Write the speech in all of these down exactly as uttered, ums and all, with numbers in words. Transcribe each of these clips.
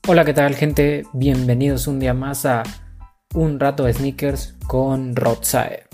Hola, ¿qué tal, gente? Bienvenidos un día más a Un Rato de Sneakers con Rod Saeb.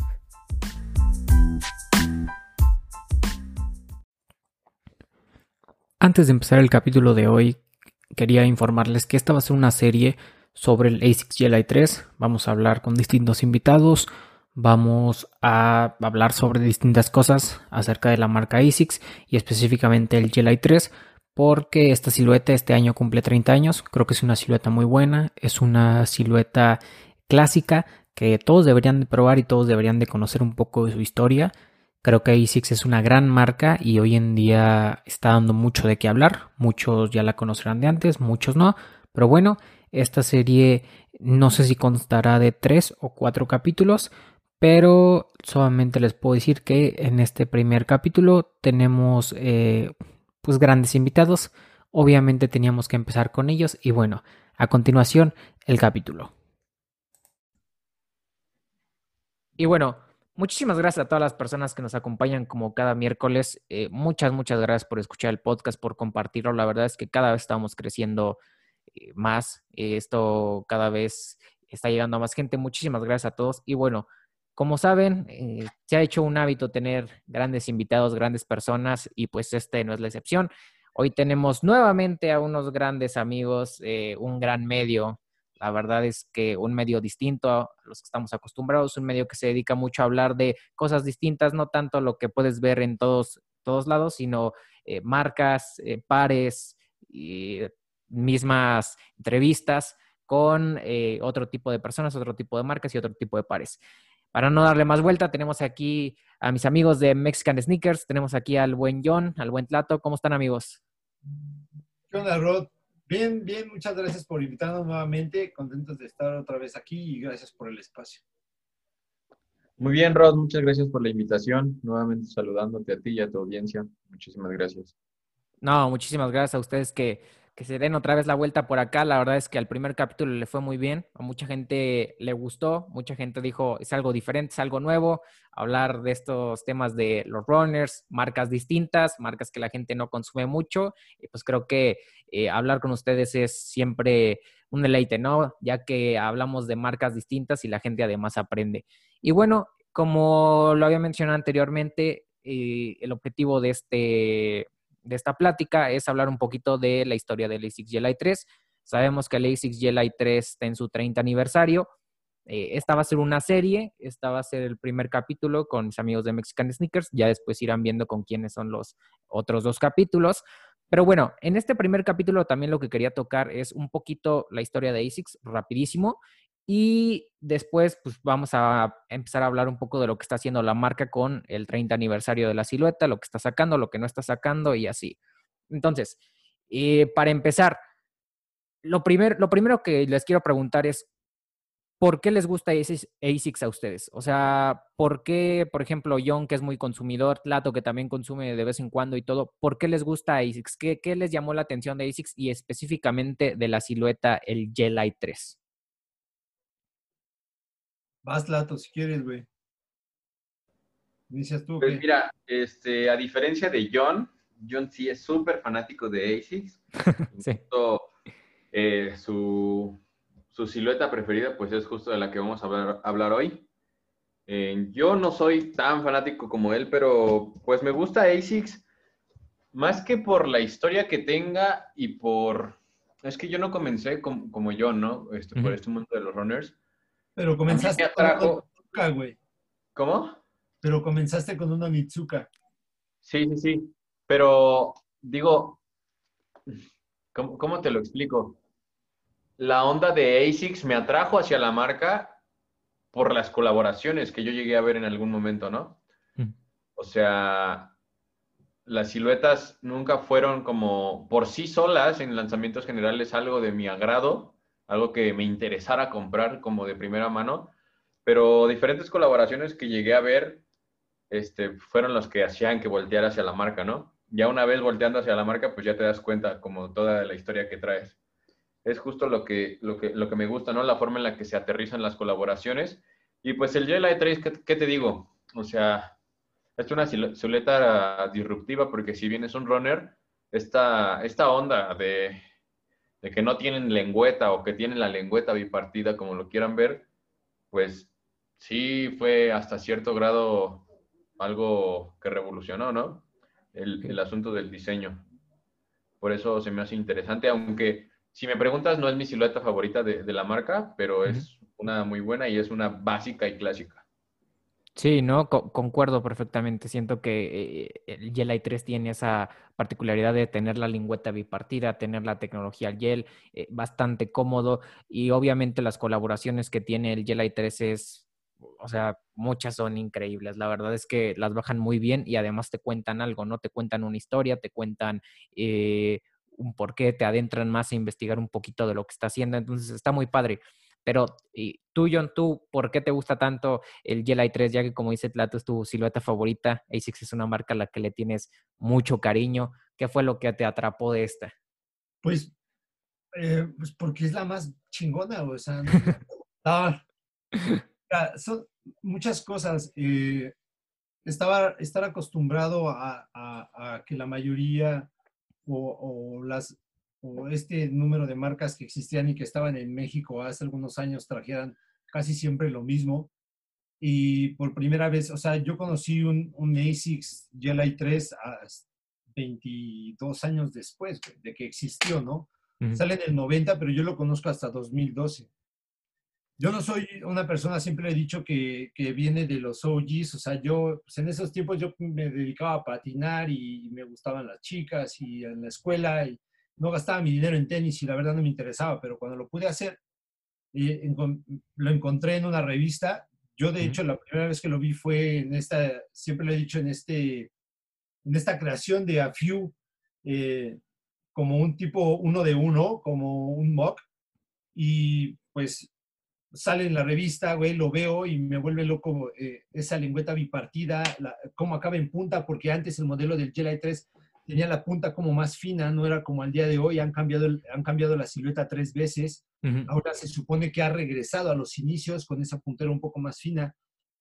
Antes de empezar el capítulo de hoy, quería informarles que esta va a ser una serie sobre el ASICS Jelly tres. Vamos a hablar con distintos invitados, vamos a hablar sobre distintas cosas acerca de la marca ASICS y específicamente el Jelly tres, porque esta silueta este año cumple treinta años. Creo que es una silueta muy buena, es una silueta clásica que todos deberían de probar y todos deberían de conocer un poco de su historia. Creo que ASICS es una gran marca y hoy en día está dando mucho de qué hablar. Muchos ya la conocerán de antes, muchos no. Pero bueno, esta serie no sé si constará de tres o cuatro capítulos, pero solamente les puedo decir que en este primer capítulo tenemos eh, pues grandes invitados. Obviamente teníamos que empezar con ellos y bueno, a continuación el capítulo. Y bueno, muchísimas gracias a todas las personas que nos acompañan como cada miércoles. Eh, muchas, muchas gracias por escuchar el podcast, por compartirlo. La verdad es que cada vez estamos creciendo eh, más. Eh, esto cada vez está llegando a más gente. Muchísimas gracias a todos. Y bueno, como saben, eh, se ha hecho un hábito tener grandes invitados, grandes personas, y pues este no es la excepción. Hoy tenemos nuevamente a unos grandes amigos, eh, un gran medio. La verdad es que un medio distinto a los que estamos acostumbrados, un medio que se dedica mucho a hablar de cosas distintas, no tanto lo que puedes ver en todos, todos lados, sino eh, marcas, eh, pares y mismas entrevistas con eh, otro tipo de personas, otro tipo de marcas y otro tipo de pares. Para no darle más vuelta, tenemos aquí a mis amigos de Mexican Sneakers, tenemos aquí al buen John, al buen Tlato. ¿Cómo están, amigos? ¿Qué onda, Rod? Bien, bien, muchas gracias por invitarnos nuevamente. Contentos de estar otra vez aquí y gracias por el espacio. Muy bien, Rod, muchas gracias por la invitación. Nuevamente saludándote a ti y a tu audiencia. Muchísimas gracias. No, muchísimas gracias a ustedes que, que se den otra vez la vuelta por acá. La verdad es que al primer capítulo le fue muy bien. A mucha gente le gustó. Mucha gente dijo, es algo diferente, es algo nuevo. Hablar de estos temas de los runners, marcas distintas, marcas que la gente no consume mucho. Y pues creo que eh, hablar con ustedes es siempre un deleite, ¿no? Ya que hablamos de marcas distintas y la gente además aprende. Y bueno, como lo había mencionado anteriormente, eh, el objetivo de este de esta plática es hablar un poquito de la historia del ASICS Jelly tres. Sabemos que el ASICS Jelly tres está en su treinta aniversario. Eh, esta va a ser una serie, esta va a ser el primer capítulo con mis amigos de Mexican Sneakers, ya después irán viendo con quiénes son los otros dos capítulos. Pero bueno, en este primer capítulo también lo que quería tocar es un poquito la historia de ASICS, rapidísimo, y después pues vamos a empezar a hablar un poco de lo que está haciendo la marca con el treinta aniversario de la silueta, lo que está sacando, lo que no está sacando y así. Entonces, eh, para empezar, lo, primer, lo primero que les quiero preguntar es, ¿por qué les gusta ASICS a ustedes? O sea, ¿por qué, por ejemplo, John, que es muy consumidor, Lato, que también consume de vez en cuando y todo, ¿por qué les gusta ASICS? ¿Qué, qué les llamó la atención de ASICS y específicamente de la silueta, el Jelly tres? Vas, Lato, si quieres, güey. ¿Inicias tú o Pues qué? mira, este, a diferencia de John, John sí es súper fanático de ASICS. Sí. Incluso eh, su, su silueta preferida pues es justo de la que vamos a hablar, hablar hoy. Eh, yo no soy tan fanático como él, pero pues me gusta ASICS más que por la historia que tenga y por... Es que yo no comencé como, como yo, ¿no? Este, por Ujú. este mundo de los runners. Pero A mí me comenzaste con una atrajo... Mitsuka, güey. ¿Cómo? Pero comenzaste con una Mitsuka. Sí, sí, sí. Pero digo, ¿cómo, cómo te lo explico? La onda de ASICS me atrajo hacia la marca por las colaboraciones que yo llegué a ver en algún momento, ¿no? Ujú. O sea, las siluetas nunca fueron como por sí solas en lanzamientos generales algo de mi agrado, algo que me interesara comprar como de primera mano, pero diferentes colaboraciones que llegué a ver este, fueron los que hacían que volteara hacia la marca, ¿no? Ya una vez volteando hacia la marca, pues ya te das cuenta como toda la historia que traes. Es justo lo que, lo que, lo que me gusta, ¿no? La forma en la que se aterrizan las colaboraciones. Y pues el Jelly tres, ¿qué, qué te digo? O sea, es una silueta disruptiva porque si bien es un runner, esta, esta onda de, de que no tienen lengüeta o que tienen la lengüeta bipartida, como lo quieran ver, pues sí fue hasta cierto grado algo que revolucionó, ¿no? El, Sí. el asunto del diseño. Por eso se me hace interesante, aunque si me preguntas no es mi silueta favorita de, de la marca, pero Ujú. es una muy buena y es una básica y clásica. Sí, no, Co- concuerdo perfectamente. Siento que eh, el Gel tres tiene esa particularidad de tener la lingüeta bipartida, tener la tecnología Gel, eh, bastante cómodo y obviamente las colaboraciones que tiene el Gel tres es, o sea, muchas son increíbles. La verdad es que las bajan muy bien y además te cuentan algo, ¿no? Te cuentan una historia, te cuentan eh, un porqué, te adentran más a investigar un poquito de lo que está haciendo. Entonces está muy padre. Pero y tú, John, tú, ¿por qué te gusta tanto el Gel tres? Ya que como dice Tlato, es tu silueta favorita. ASICS es una marca a la que le tienes mucho cariño. ¿Qué fue lo que te atrapó de esta? Pues, eh, pues porque es la más chingona, o sea, no, no, ah, ah, son muchas cosas. Eh, estaba, estar acostumbrado a, a- a que la mayoría o, o las o este número de marcas que existían y que estaban en México hace algunos años trajeran casi siempre lo mismo. Y por primera vez, o sea, yo conocí un, un ASICS Gel tres a veintidós años después, güey, de que existió, ¿no? Ujú. Sale en el noventa, pero yo lo conozco hasta dos mil doce. Yo no soy una persona, siempre he dicho que, que viene de los O Gs, o sea, yo, pues en esos tiempos yo me dedicaba a patinar y me gustaban las chicas y en la escuela y no gastaba mi dinero en tenis y la verdad no me interesaba, pero cuando lo pude hacer, eh, encon- lo encontré en una revista. Yo, de Ujú. hecho, la primera vez que lo vi fue en esta, siempre lo he dicho, en, este, en esta creación de A Few, eh, como un tipo uno de uno, como un mock, y pues sale en la revista, güey, lo veo y me vuelve loco eh, esa lengüeta bipartida, la, cómo acaba en punta, porque antes el modelo del Gel tres tenía la punta como más fina, no era como al día de hoy, han cambiado, el, han cambiado la silueta tres veces, Ujú. ahora se supone que ha regresado a los inicios con esa puntera un poco más fina.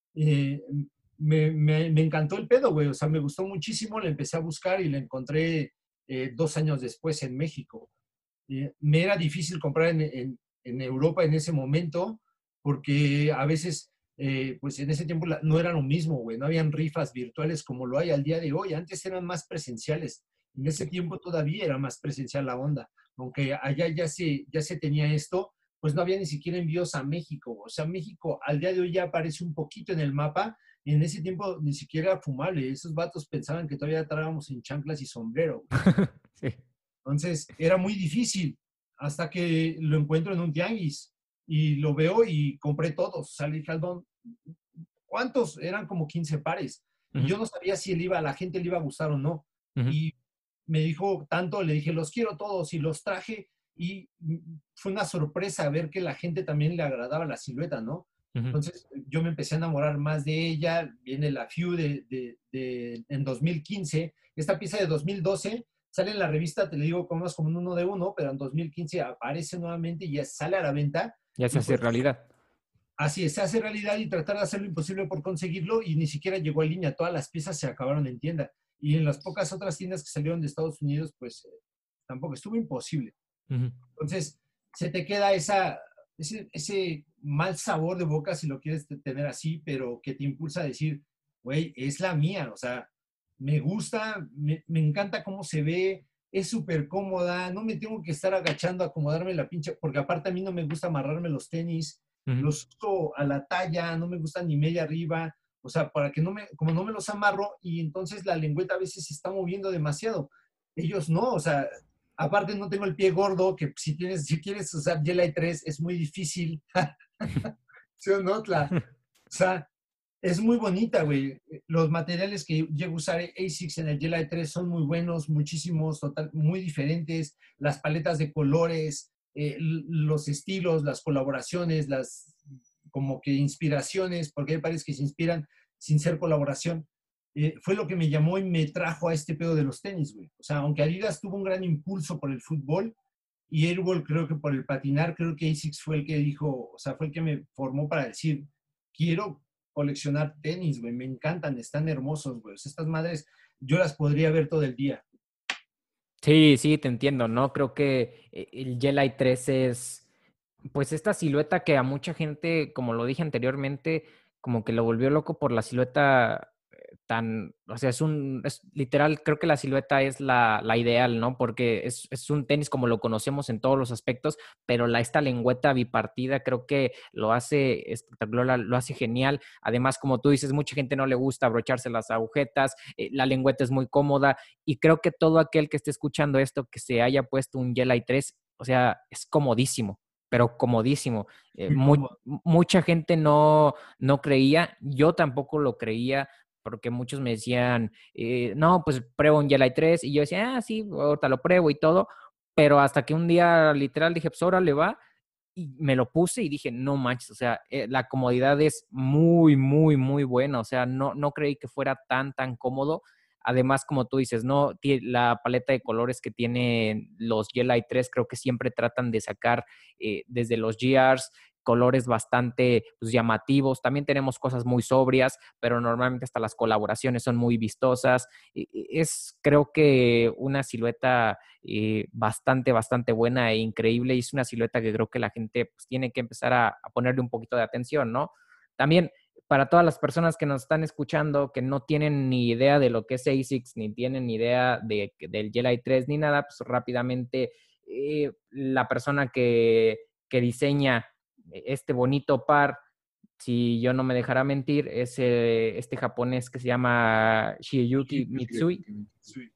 Eh, me, me, me, encantó el pedo, güey, o sea, me gustó muchísimo, le empecé a buscar y la encontré eh, dos años después en México. Eh, me era difícil comprar en, en, en, Europa en ese momento, porque a veces, eh, pues en ese tiempo la, no era lo mismo, güey, no habían rifas virtuales como lo hay al día de hoy, antes eran más presenciales, en ese Sí. tiempo todavía era más presencial la onda, aunque allá ya se, ya se tenía esto, pues no había ni siquiera envíos a México, o sea, México al día de hoy ya aparece un poquito en el mapa, y en ese tiempo ni siquiera era fumable, esos vatos pensaban que todavía estábamos en chanclas y sombrero. Sí. Entonces era muy difícil hasta que lo encuentro en un tianguis y lo veo y compré todos. O sea, le dije al don, ¿cuántos? Eran como quince pares. Y Ujú. yo no sabía si él iba, a la gente le iba a gustar o no. Ujú. Y me dijo tanto, le dije, los quiero todos y los traje. Y fue una sorpresa ver que la gente también le agradaba la silueta, ¿no? Ujú. Entonces yo me empecé a enamorar más de ella. Viene la Few de, de, de, en dos mil quince. Esta pieza de dos mil doce sale en la revista, te le digo, como es como un uno de uno, pero en dos mil quince aparece nuevamente y ya sale a la venta. Ya se Y hace pues realidad. así es, se hace realidad y tratar de hacer lo imposible por conseguirlo y ni siquiera llegó a línea. Todas las piezas se acabaron en tienda. Y en las pocas otras tiendas que salieron de Estados Unidos, pues eh, tampoco estuvo imposible. Ujú. Entonces, se te queda esa, ese, ese mal sabor de boca, si lo quieres tener así, pero que te impulsa a decir, güey, es la mía. O sea, me gusta, me, me encanta cómo se ve, es súper cómoda, no me tengo que estar agachando a acomodarme la pinche, porque aparte a mí no me gusta amarrarme los tenis, Ujú. los uso a la talla, no me gusta ni media arriba, o sea, para que no me, como no me los amarro y entonces la lengüeta a veces se está moviendo demasiado. Ellos no, o sea, aparte no tengo el pie gordo, que si tienes, si quieres usar Gel tres es muy difícil. ¿Sí o no, Tla? O sea, es muy bonita, güey. Los materiales que llego a usar ASICS en el Gel tres son muy buenos, muchísimos, total, muy diferentes. Las paletas de colores, eh, los estilos, las colaboraciones, las como que inspiraciones, porque hay pares que se inspiran sin ser colaboración. Eh, fue lo que me llamó y me trajo a este pedo de los tenis, güey. O sea, aunque Adidas tuvo un gran impulso por el fútbol y Airwall creo que por el patinar, creo que ASICS fue el que dijo, o sea, fue el que me formó para decir, quiero coleccionar tenis, güey, me encantan, están hermosos, güey. O sea, estas madres, yo las podría ver todo el día. Sí, sí, te entiendo, ¿no? Creo que eh, el Jelly tres es, pues, esta silueta que a mucha gente, como lo dije anteriormente, como que lo volvió loco por la silueta eh, tan, o sea, es un, es literal, creo que la silueta es la, la ideal, ¿no? Porque es, es un tenis como lo conocemos en todos los aspectos, pero la, esta lengüeta bipartida creo que lo hace espectacular, lo hace genial. Además, como tú dices, mucha gente no le gusta abrocharse las agujetas, eh, la lengüeta es muy cómoda y creo que todo aquel que esté escuchando esto, que se haya puesto un Jelly tres, o sea, es comodísimo, pero comodísimo. Eh, Muy mu cómodo. mucha gente no, no creía, yo tampoco lo creía, porque muchos me decían, eh, no, pues pruebo un Jelly tres, y yo decía, ah, sí, ahorita lo pruebo y todo, pero hasta que un día literal dije, pues ahora le va, y me lo puse y dije, no manches, o sea, eh, la comodidad es muy, muy, muy buena, o sea, no, no creí que fuera tan, tan cómodo. Además, como tú dices, no, la paleta de colores que tienen los Jelly tres creo que siempre tratan de sacar eh, desde los G Rs colores bastante pues, llamativos. También tenemos cosas muy sobrias, pero normalmente hasta las colaboraciones son muy vistosas. Es creo que una silueta eh, bastante, bastante buena e increíble, y es una silueta que creo que la gente pues, tiene que empezar a, a ponerle un poquito de atención, ¿no? También para todas las personas que nos están escuchando, que no tienen ni idea de lo que es ASICS, ni tienen ni idea de, del Jelly tres ni nada, pues rápidamente eh, la persona que, que diseña este bonito par, si yo no me dejara mentir, es eh, este japonés que se llama Shigeyuki Mitsui. Sí.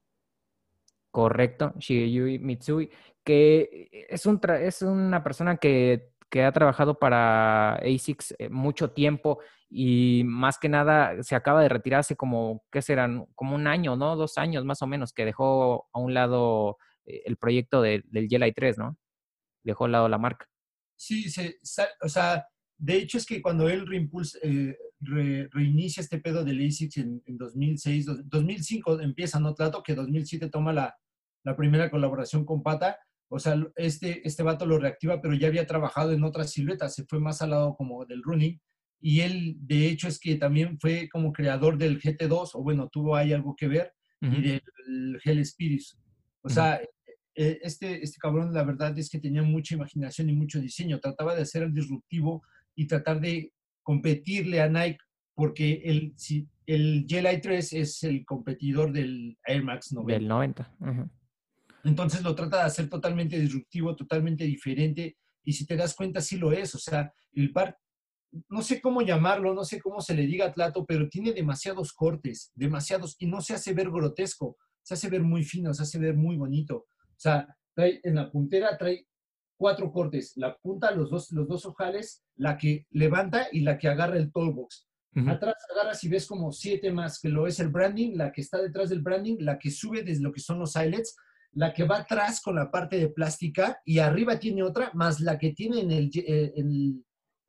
Correcto, Shigeyuki Mitsui, que es, un es una persona que, que, ha trabajado para ASICS mucho tiempo y más que nada se acaba de retirar hace como, ¿qué serán? Como un año, ¿no? Dos años más o menos, que dejó a un lado el proyecto de, del Jelly tres, ¿no? Dejó a un lado la marca. Sí, se, o sea, de hecho es que cuando él reimpulsa, eh, re, reinicia este pedo del ASICS en, en dos mil seis, dos mil cinco empieza, no trato, que dos mil siete toma la, la primera colaboración con Pata, o sea, este, este vato lo reactiva, pero ya había trabajado en otras siluetas, se fue más al lado como del running, y él, de hecho, es que también fue como creador del G T dos, o bueno, tuvo ahí algo que ver, uh -huh. y del Hell Spirits. O sea, uh -huh. Este, este cabrón, la verdad es que tenía mucha imaginación y mucho diseño. Trataba de hacer el disruptivo y tratar de competirle a Nike, porque el, si, el Jelly tres es el competidor del Air Max noventa. Del noventa. Uh -huh. Entonces lo trata de hacer totalmente disruptivo, totalmente diferente. Y si te das cuenta, sí lo es. O sea, el par, no sé cómo llamarlo, no sé cómo se le diga a Tlato, pero tiene demasiados cortes, demasiados, y no se hace ver grotesco, se hace ver muy fino, se hace ver muy bonito. O sea, trae, en la puntera trae cuatro cortes. La punta, los dos, los dos ojales, la que levanta y la que agarra el toolbox. Uh-huh. Atrás agarras y ves como siete más, que lo es el branding, la que está detrás del branding, la que sube desde lo que son los eyelets, la que va atrás con la parte de plástica y arriba tiene otra, más la que tiene en el, el,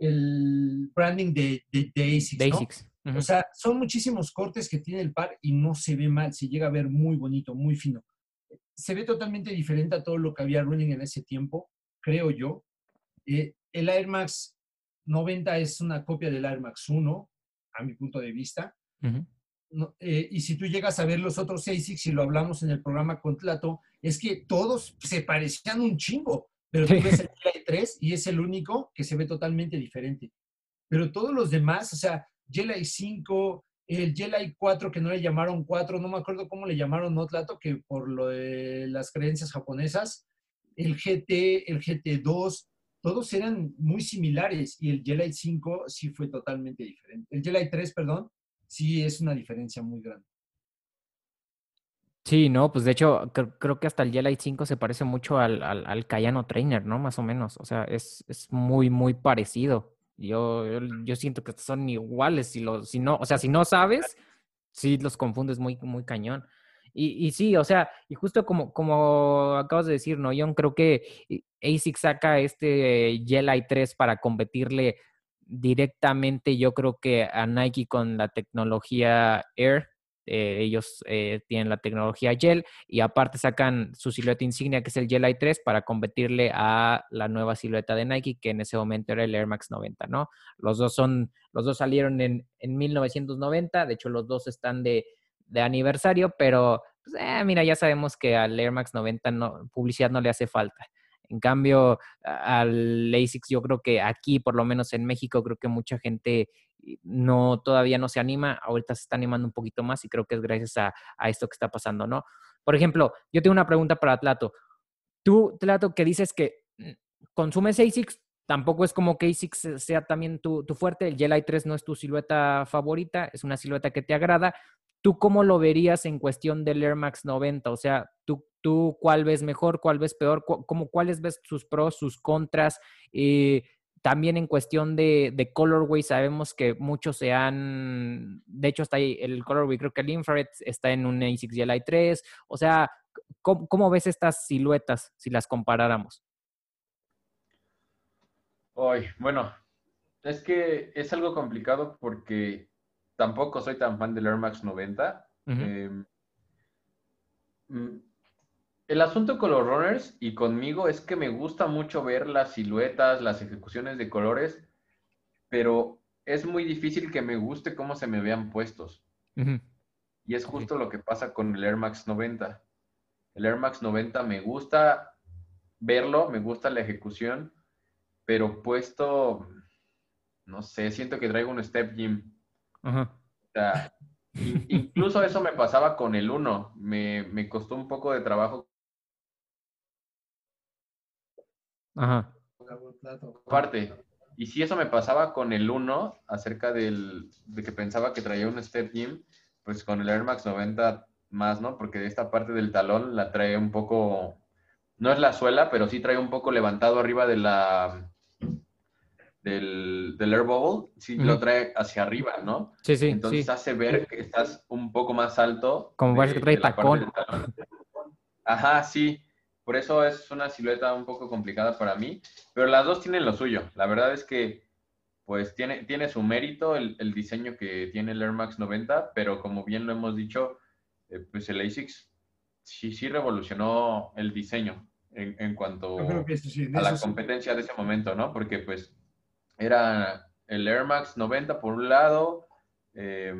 el branding de, de, de ASICS, ¿no? ASICS. Uh-huh. O sea, son muchísimos cortes que tiene el par y no se ve mal, se llega a ver muy bonito, muy fino. Se ve totalmente diferente a todo lo que había running en ese tiempo, creo yo. Eh, el Air Max noventa es una copia del Air Max uno, a mi punto de vista. Uh-huh. No, eh, y si tú llegas a ver los otros ASICS, y lo hablamos en el programa con Tlato, es que todos se parecían un chingo, pero tú ves el Jelly tres y es el único que se ve totalmente diferente. Pero todos los demás, o sea, Jelly cinco, el Jelly cuatro, que no le llamaron cuatro, no me acuerdo cómo le llamaron, no Tlato, que por lo de las creencias japonesas, el G T, el G T dos, todos eran muy similares y el Jelly cinco sí fue totalmente diferente. El Jelly tres, perdón, sí es una diferencia muy grande. Sí, no, pues de hecho creo, creo que hasta el Jelly cinco se parece mucho al, al, al Kayano Trainer, ¿no? Más o menos, o sea, es, es muy, muy parecido. Yo, yo, yo siento que son iguales, si, lo, si no, o sea, si no sabes, sí los confundes muy, muy cañón. Y, y sí, o sea, y justo como, como acabas de decir, ¿no? Yo creo que ASICS saca este Jelly tres para competirle directamente, yo creo que a Nike con la tecnología Air. Eh, ellos eh, tienen la tecnología Gel y aparte sacan su silueta insignia, que es el Jelly tres, para competirle a la nueva silueta de Nike, que en ese momento era el Air Max noventa, ¿no? Los dos son, los dos salieron en, en mil novecientos noventa, de hecho los dos están de, de aniversario, pero pues, eh, mira, ya sabemos que al Air Max noventa no, publicidad no le hace falta. En cambio, al ASICS yo creo que aquí, por lo menos en México, creo que mucha gente no, todavía no se anima. Ahorita se está animando un poquito más y creo que es gracias a, a esto que está pasando, ¿no? Por ejemplo, yo tengo una pregunta para Tlato. Tú, Tlato, que dices que consumes ASICS, tampoco es como que ASICS sea también tu, tu fuerte. El Jedi tres no es tu silueta favorita, es una silueta que te agrada. ¿Tú cómo lo verías en cuestión del Air Max noventa? O sea, ¿tú, tú cuál ves mejor, cuál ves peor? ¿Cu cómo, ¿Cuáles ves sus pros, sus contras? Eh, también en cuestión de, de colorway, sabemos que muchos se han... De hecho, está ahí el colorway, creo que el infrared está en un ASICS Jedi tres. O sea, ¿cómo, cómo ves estas siluetas si las comparáramos? Ay, bueno, es que es algo complicado porque tampoco soy tan fan del Air Max noventa. Uh-huh. Eh, el asunto con los runners y conmigo es que me gusta mucho ver las siluetas, las ejecuciones de colores, pero es muy difícil que me guste cómo se me vean puestos. Uh-huh. Y es Okay. justo lo que pasa con el Air Max noventa. El Air Max noventa me gusta verlo, me gusta la ejecución, pero puesto, no sé, siento que traigo un step gym. Uh-huh. O sea, in, incluso eso me pasaba con el uno. Me, me costó un poco de trabajo. Ajá. Parte. Y si eso me pasaba con el uno, acerca del, de que pensaba que traía un step gym, pues con el Air Max noventa más, ¿no? Porque de esta parte del talón la trae un poco, no es la suela, pero sí trae un poco levantado arriba de la, del, del Air Bubble, sí Uh-huh. lo trae hacia arriba, ¿no? Sí, sí, Entonces sí. hace ver que estás un poco más alto Como parece que de, trae de la parte tacón. del talón. Ajá, sí. Por eso es una silueta un poco complicada para mí. Pero las dos tienen lo suyo. La verdad es que pues tiene, tiene su mérito el, el diseño que tiene el Air Max noventa, pero como bien lo hemos dicho, eh, pues el ASICS sí, sí revolucionó el diseño en, en Yo creo cuanto que eso sí, en a eso la sí. competencia de ese momento, ¿no? Porque pues era el Air Max noventa por un lado, eh,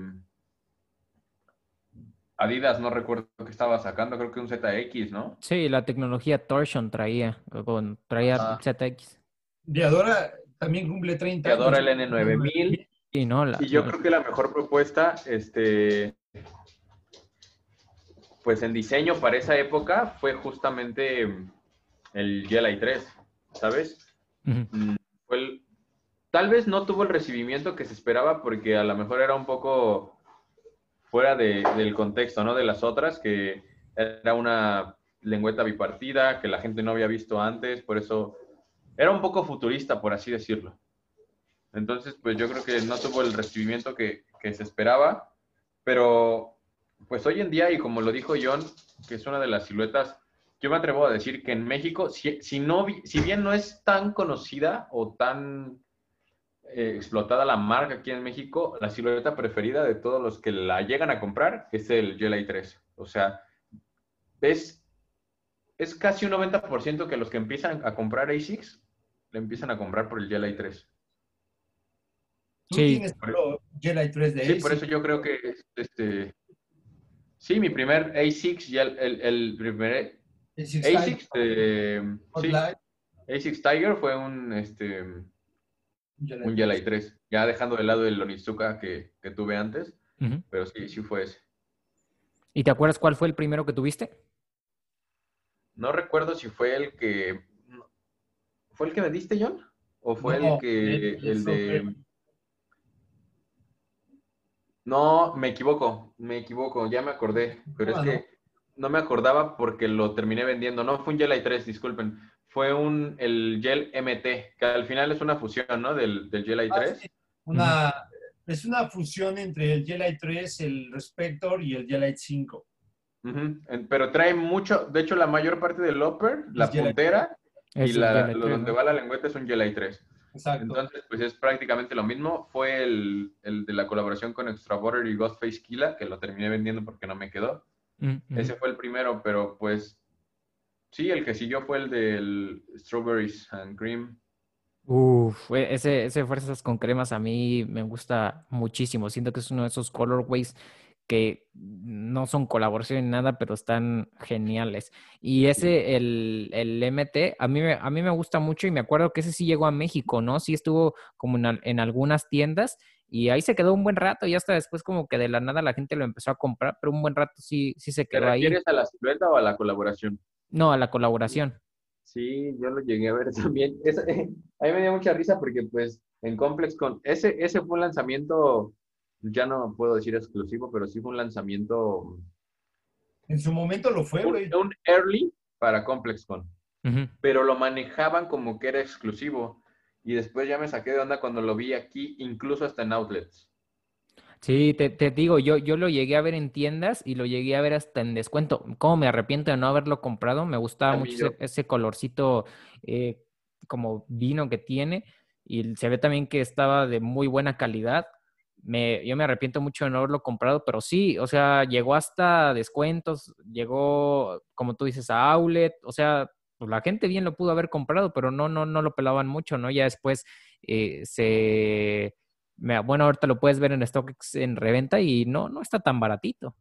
Adidas no recuerdo qué estaba sacando, creo que un Z X, ¿no? Sí, la tecnología Torsion traía, con, traía Ajá. Z X. Viadora también cumple Que treinta adora años. el N nueve mil. Y no, la, Y yo la- creo que la mejor propuesta, este, pues en diseño para esa época fue justamente el Jedi tres, ¿sabes? uh-huh. Fue el, tal vez no tuvo el recibimiento que se esperaba porque a lo mejor era un poco fuera de, del contexto, ¿no? De las otras, que era una lengüeta bipartida que la gente no había visto antes, por eso era un poco futurista, por así decirlo. Entonces, pues yo creo que no tuvo el recibimiento que, que se esperaba, pero pues hoy en día, y como lo dijo John, que es una de las siluetas, yo me atrevo a decir que en México, si, si, no, si bien no es tan conocida o tan eh, explotada la marca aquí en México, la silueta preferida de todos los que la llegan a comprar es el Jedi tres. O sea, es, es casi un noventa por ciento que los que empiezan a comprar ASICS, le empiezan a comprar por el Jedi tres. Tú Sí, tienes puro Jedi tres de Sí, por eso ASIC. yo creo que este, sí, mi primer ASICS, ya el, el, el primer ASIC Tiger, ASICS, eh, sí, Spotlight, ASICS Tiger fue un, este, Jedi un tres. Jedi tres, ya dejando de lado el Onizuka que, que tuve antes, uh-huh. pero sí, sí fue ese. ¿Y te acuerdas cuál fue el primero que tuviste? No recuerdo si fue el que, ¿fue el que me diste, John? ¿O fue el No, que, el- el eso fue de... No, me equivoco, me equivoco, ya me acordé, pero es Puma, ¿no? que no me acordaba porque lo terminé vendiendo. No fue un Jedi tres, disculpen. Fue un, el Gel M T, que al final es una fusión, ¿no? Del, del Jedi Ah, sí. tres. Uh-huh. Una, es una fusión entre el Jedi tres, el Respector y el Jedi cinco. Uh-huh. Pero trae mucho, de hecho la mayor parte del upper, Es la Jedi. puntera y Es el la, Jedi lo tres, donde ¿no? va la lengüeta es un Jedi tres. Exacto. Entonces, pues es prácticamente lo mismo. Fue el, el de la colaboración con Extra Border y Ghostface Killa, que lo terminé vendiendo porque no me quedó. Uh-huh. Ese fue el primero, pero pues sí, el que siguió fue el del Strawberries and Cream. Uf, e- ese, ese Fuerzas con Cremas a mí me gusta muchísimo. Siento que es uno de esos colorways que no son colaboración ni nada, pero están geniales. Y ese, el, el M T, a mí, me- a mí me gusta mucho y me acuerdo que ese sí llegó a México, ¿no? Sí estuvo como en, al- en algunas tiendas y ahí se quedó un buen rato y hasta después como que de la nada la gente lo empezó a comprar, pero un buen rato sí, sí se ¿Te quedó ahí. refieres a la silueta o a la colaboración? No, a la colaboración. Sí, yo lo llegué a ver también. Es- a mí me dio mucha risa porque pues en Complex con ese, ese fue un lanzamiento, ya no puedo decir exclusivo, pero sí fue un lanzamiento, En su momento lo fue, un, güey. un early para ComplexCon, Ujú. pero lo manejaban como que era exclusivo. Y después ya me saqué de onda cuando lo vi aquí, incluso hasta en outlets. Sí, te, te digo, yo, yo lo llegué a ver en tiendas y lo llegué a ver hasta en descuento. ¿Cómo me arrepiento de no haberlo comprado? Me gustaba mucho También yo. ese, ese colorcito eh, como vino que tiene y se ve también que estaba de muy buena calidad. Me, yo me arrepiento mucho de no haberlo comprado, pero sí, o sea, llegó hasta descuentos, llegó, como tú dices, a outlet, o sea, pues la gente bien lo pudo haber comprado, pero no, no, no lo pelaban mucho, ¿no? Ya después eh, se me- Bueno, ahorita lo puedes ver en StockX en reventa y no, no está tan baratito.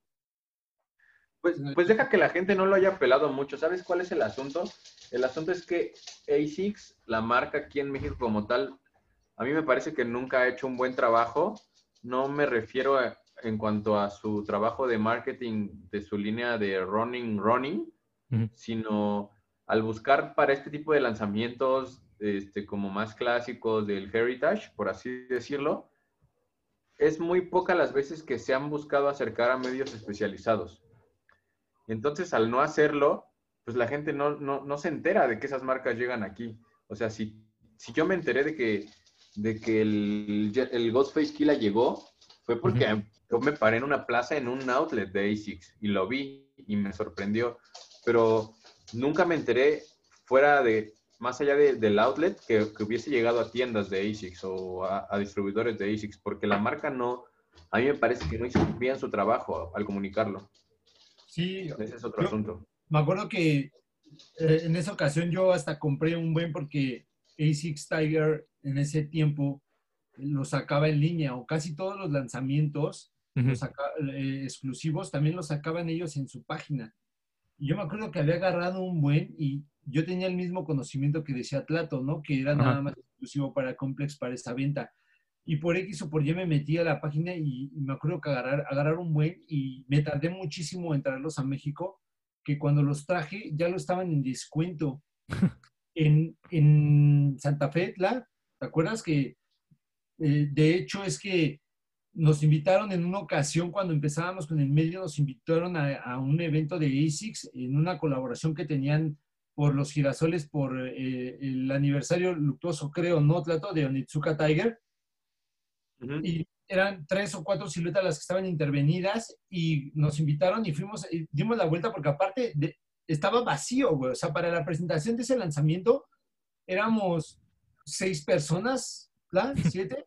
Pues, pues deja que la gente no lo haya pelado mucho. ¿Sabes cuál es el asunto? El asunto es que ASICS, la marca aquí en México como tal, a mí me parece que nunca ha hecho un buen trabajo. No me refiero a- en cuanto a su trabajo de marketing de su línea de running, running, Ujú. sino al buscar para este tipo de lanzamientos este, como más clásicos del Heritage, por así decirlo, es muy poca las veces que se han buscado acercar a medios especializados. Entonces, al no hacerlo, pues la gente no, no, no se entera de que esas marcas llegan aquí. O sea, si, si yo me enteré de que, de que el, el Ghostface Killa llegó, fue Ujú. porque yo me paré en una plaza en un outlet de ASICS y lo vi y me sorprendió. Pero nunca me enteré fuera de, más allá de, del outlet, que, que, hubiese llegado a tiendas de ASICS o a, a distribuidores de ASICS, porque la marca no, a mí me parece que no hizo bien su trabajo al comunicarlo. Sí, Ese es otro yo asunto. me acuerdo que eh, en esa ocasión yo hasta compré un buen porque ASICS Tiger en ese tiempo lo sacaba en línea o casi todos los lanzamientos Ujú. los saca, eh, exclusivos también los sacaban ellos en su página. Y yo me acuerdo que había agarrado un buen y yo tenía el mismo conocimiento que decía Tlato, ¿no? Que era nada Ajá. más exclusivo para Complex para esa venta. Y por X o por Y me metí a la página y, y me acuerdo que agarrar, agarrar un buen y me tardé muchísimo en traerlos a México, que cuando los traje ya lo estaban en descuento en, en Santa Fe, ¿la? ¿Te acuerdas que eh, de hecho es que nos invitaron en una ocasión cuando empezábamos con el medio, nos invitaron a, a un evento de ASICS en una colaboración que tenían por los girasoles por eh, el aniversario luctuoso, creo, ¿no, Tlato? De Onitsuka Tiger. Uh -huh. Y eran tres o cuatro siluetas las que estaban intervenidas y nos invitaron y fuimos, y dimos la vuelta porque aparte de, estaba vacío, güey. O sea, para la presentación de ese lanzamiento éramos seis personas, ¿la? ¿Siete?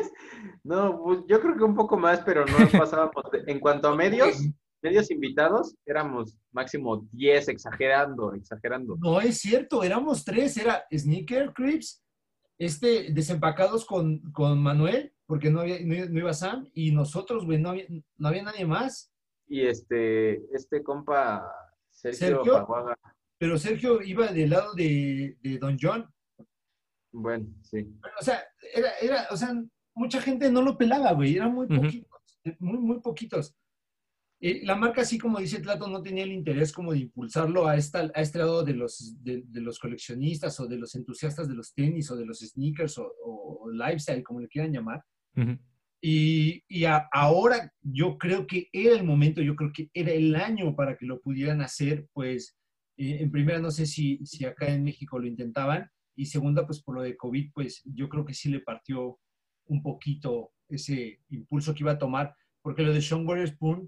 No, pues yo creo que un poco más, pero no pasábamos. De, en cuanto a medios, medios invitados, éramos máximo diez, exagerando, exagerando. No es cierto, éramos tres, era Sneaker Crips, este, desempacados con, con Manuel, porque no, había, no, no iba Sam, y nosotros, güey, no había, no había nadie más. Y este, este compa, Sergio Sergio, Faguaga. pero Sergio iba del lado de, de Don John. Bueno, sí. O sea, era, era, o sea, mucha gente no lo pelaba, güey, eran muy Ujú. poquitos, muy, muy poquitos. Eh, la marca, así como dice Tlato, no tenía el interés como de impulsarlo a, esta, a este lado de los, de, de los coleccionistas o de los entusiastas de los tenis o de los sneakers o, o lifestyle, como le quieran llamar. Ujú. Y, y a, ahora yo creo que era el momento, yo creo que era el año para que lo pudieran hacer, pues eh, en primera no sé si, si acá en México lo intentaban y segunda pues por lo de COVID pues yo creo que sí le partió un poquito ese impulso que iba a tomar, porque lo de Sean Witherspoon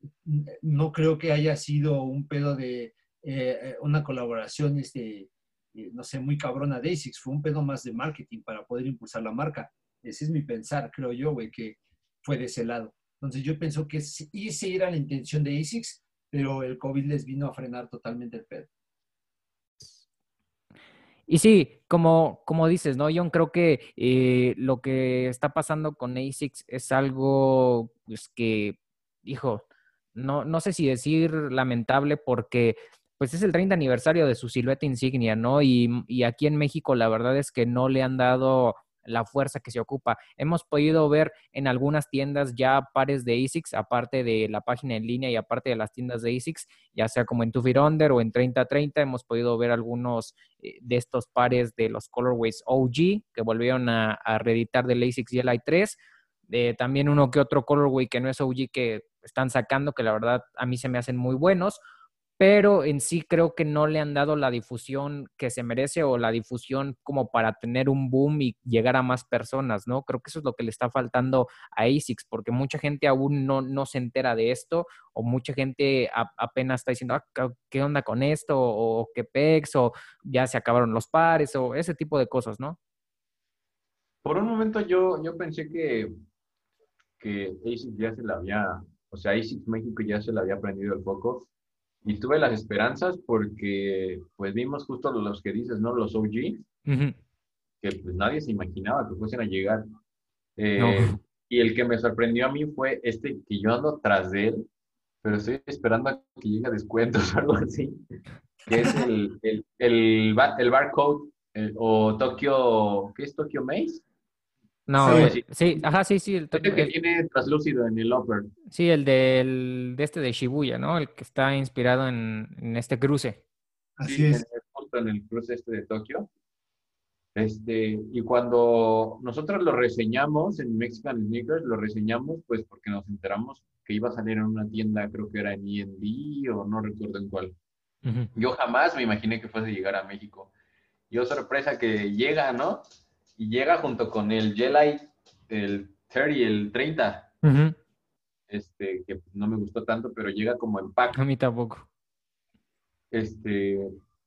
no creo que haya sido un pedo de eh, una colaboración, este, eh, no sé, muy cabrona de ASICS, fue un pedo más de marketing para poder impulsar la marca. Ese es mi pensar, creo yo, güey, que fue de ese lado. Entonces yo pienso que esa era la intención de ASICS, pero el COVID les vino a frenar totalmente el pedo. Y sí, como, como dices, ¿no? Yo creo que eh, lo que está pasando con ASICS es algo pues, que hijo, no, no sé si decir lamentable porque pues es el treinta aniversario de su silueta insignia, ¿no? Y, y aquí en México la verdad es que no le han dado la fuerza que se ocupa. Hemos podido ver en algunas tiendas ya pares de ASICS, aparte de la página en línea y aparte de las tiendas de ASICS, ya sea como en Two Feet Under o en treinta treinta, hemos podido ver algunos eh, de estos pares de los colorways O G que volvieron a, a reeditar del ASICS G L I tres. Eh, también uno que otro colorway que no es O G que están sacando, que la verdad a mí se me hacen muy buenos, pero en sí creo que no le han dado la difusión que se merece o la difusión como para tener un boom y llegar a más personas, ¿no? Creo que eso es lo que le está faltando a ASICS, porque mucha gente aún no, no se entera de esto o mucha gente a, apenas está diciendo, ah, ¿qué onda con esto? O qué pex, o ya se acabaron los pares, o ese tipo de cosas, ¿no? Por un momento yo, yo pensé que, que ASICS ya se la había, o sea, ASICS México ya se le había prendido el foco. Y tuve las esperanzas porque, pues, vimos justo los que dices, ¿no? Los O G, Uh-huh. que pues nadie se imaginaba que fuesen a llegar. No. Eh, y el que me sorprendió a mí fue este que yo ando tras de él, pero estoy esperando a que llegue a descuentos o algo así, que es el, el, el, bar- el barcode eh, o Tokyo, ¿qué es Tokyo Maze? No, Algo Sí, eh, así. sí, ajá, sí, sí, el, Este que el- tiene traslúcido en el upper. sí, el del, de este de Shibuya, ¿no? El que está inspirado en, en este cruce. así Sí, en es. el, justo en el cruce este de Tokio. Este, y cuando nosotros lo reseñamos en Mexican Sneakers, lo reseñamos pues porque nos enteramos que iba a salir en una tienda, creo que era en E and D o no recuerdo en cuál. Ujú. Yo jamás me imaginé que fuese a llegar a México. Yo sorpresa que llega, ¿no? Y llega junto con el Jelly, el treinta, el treinta, Ujú. este, que no me gustó tanto, pero llega como en pack. A mí tampoco. Este,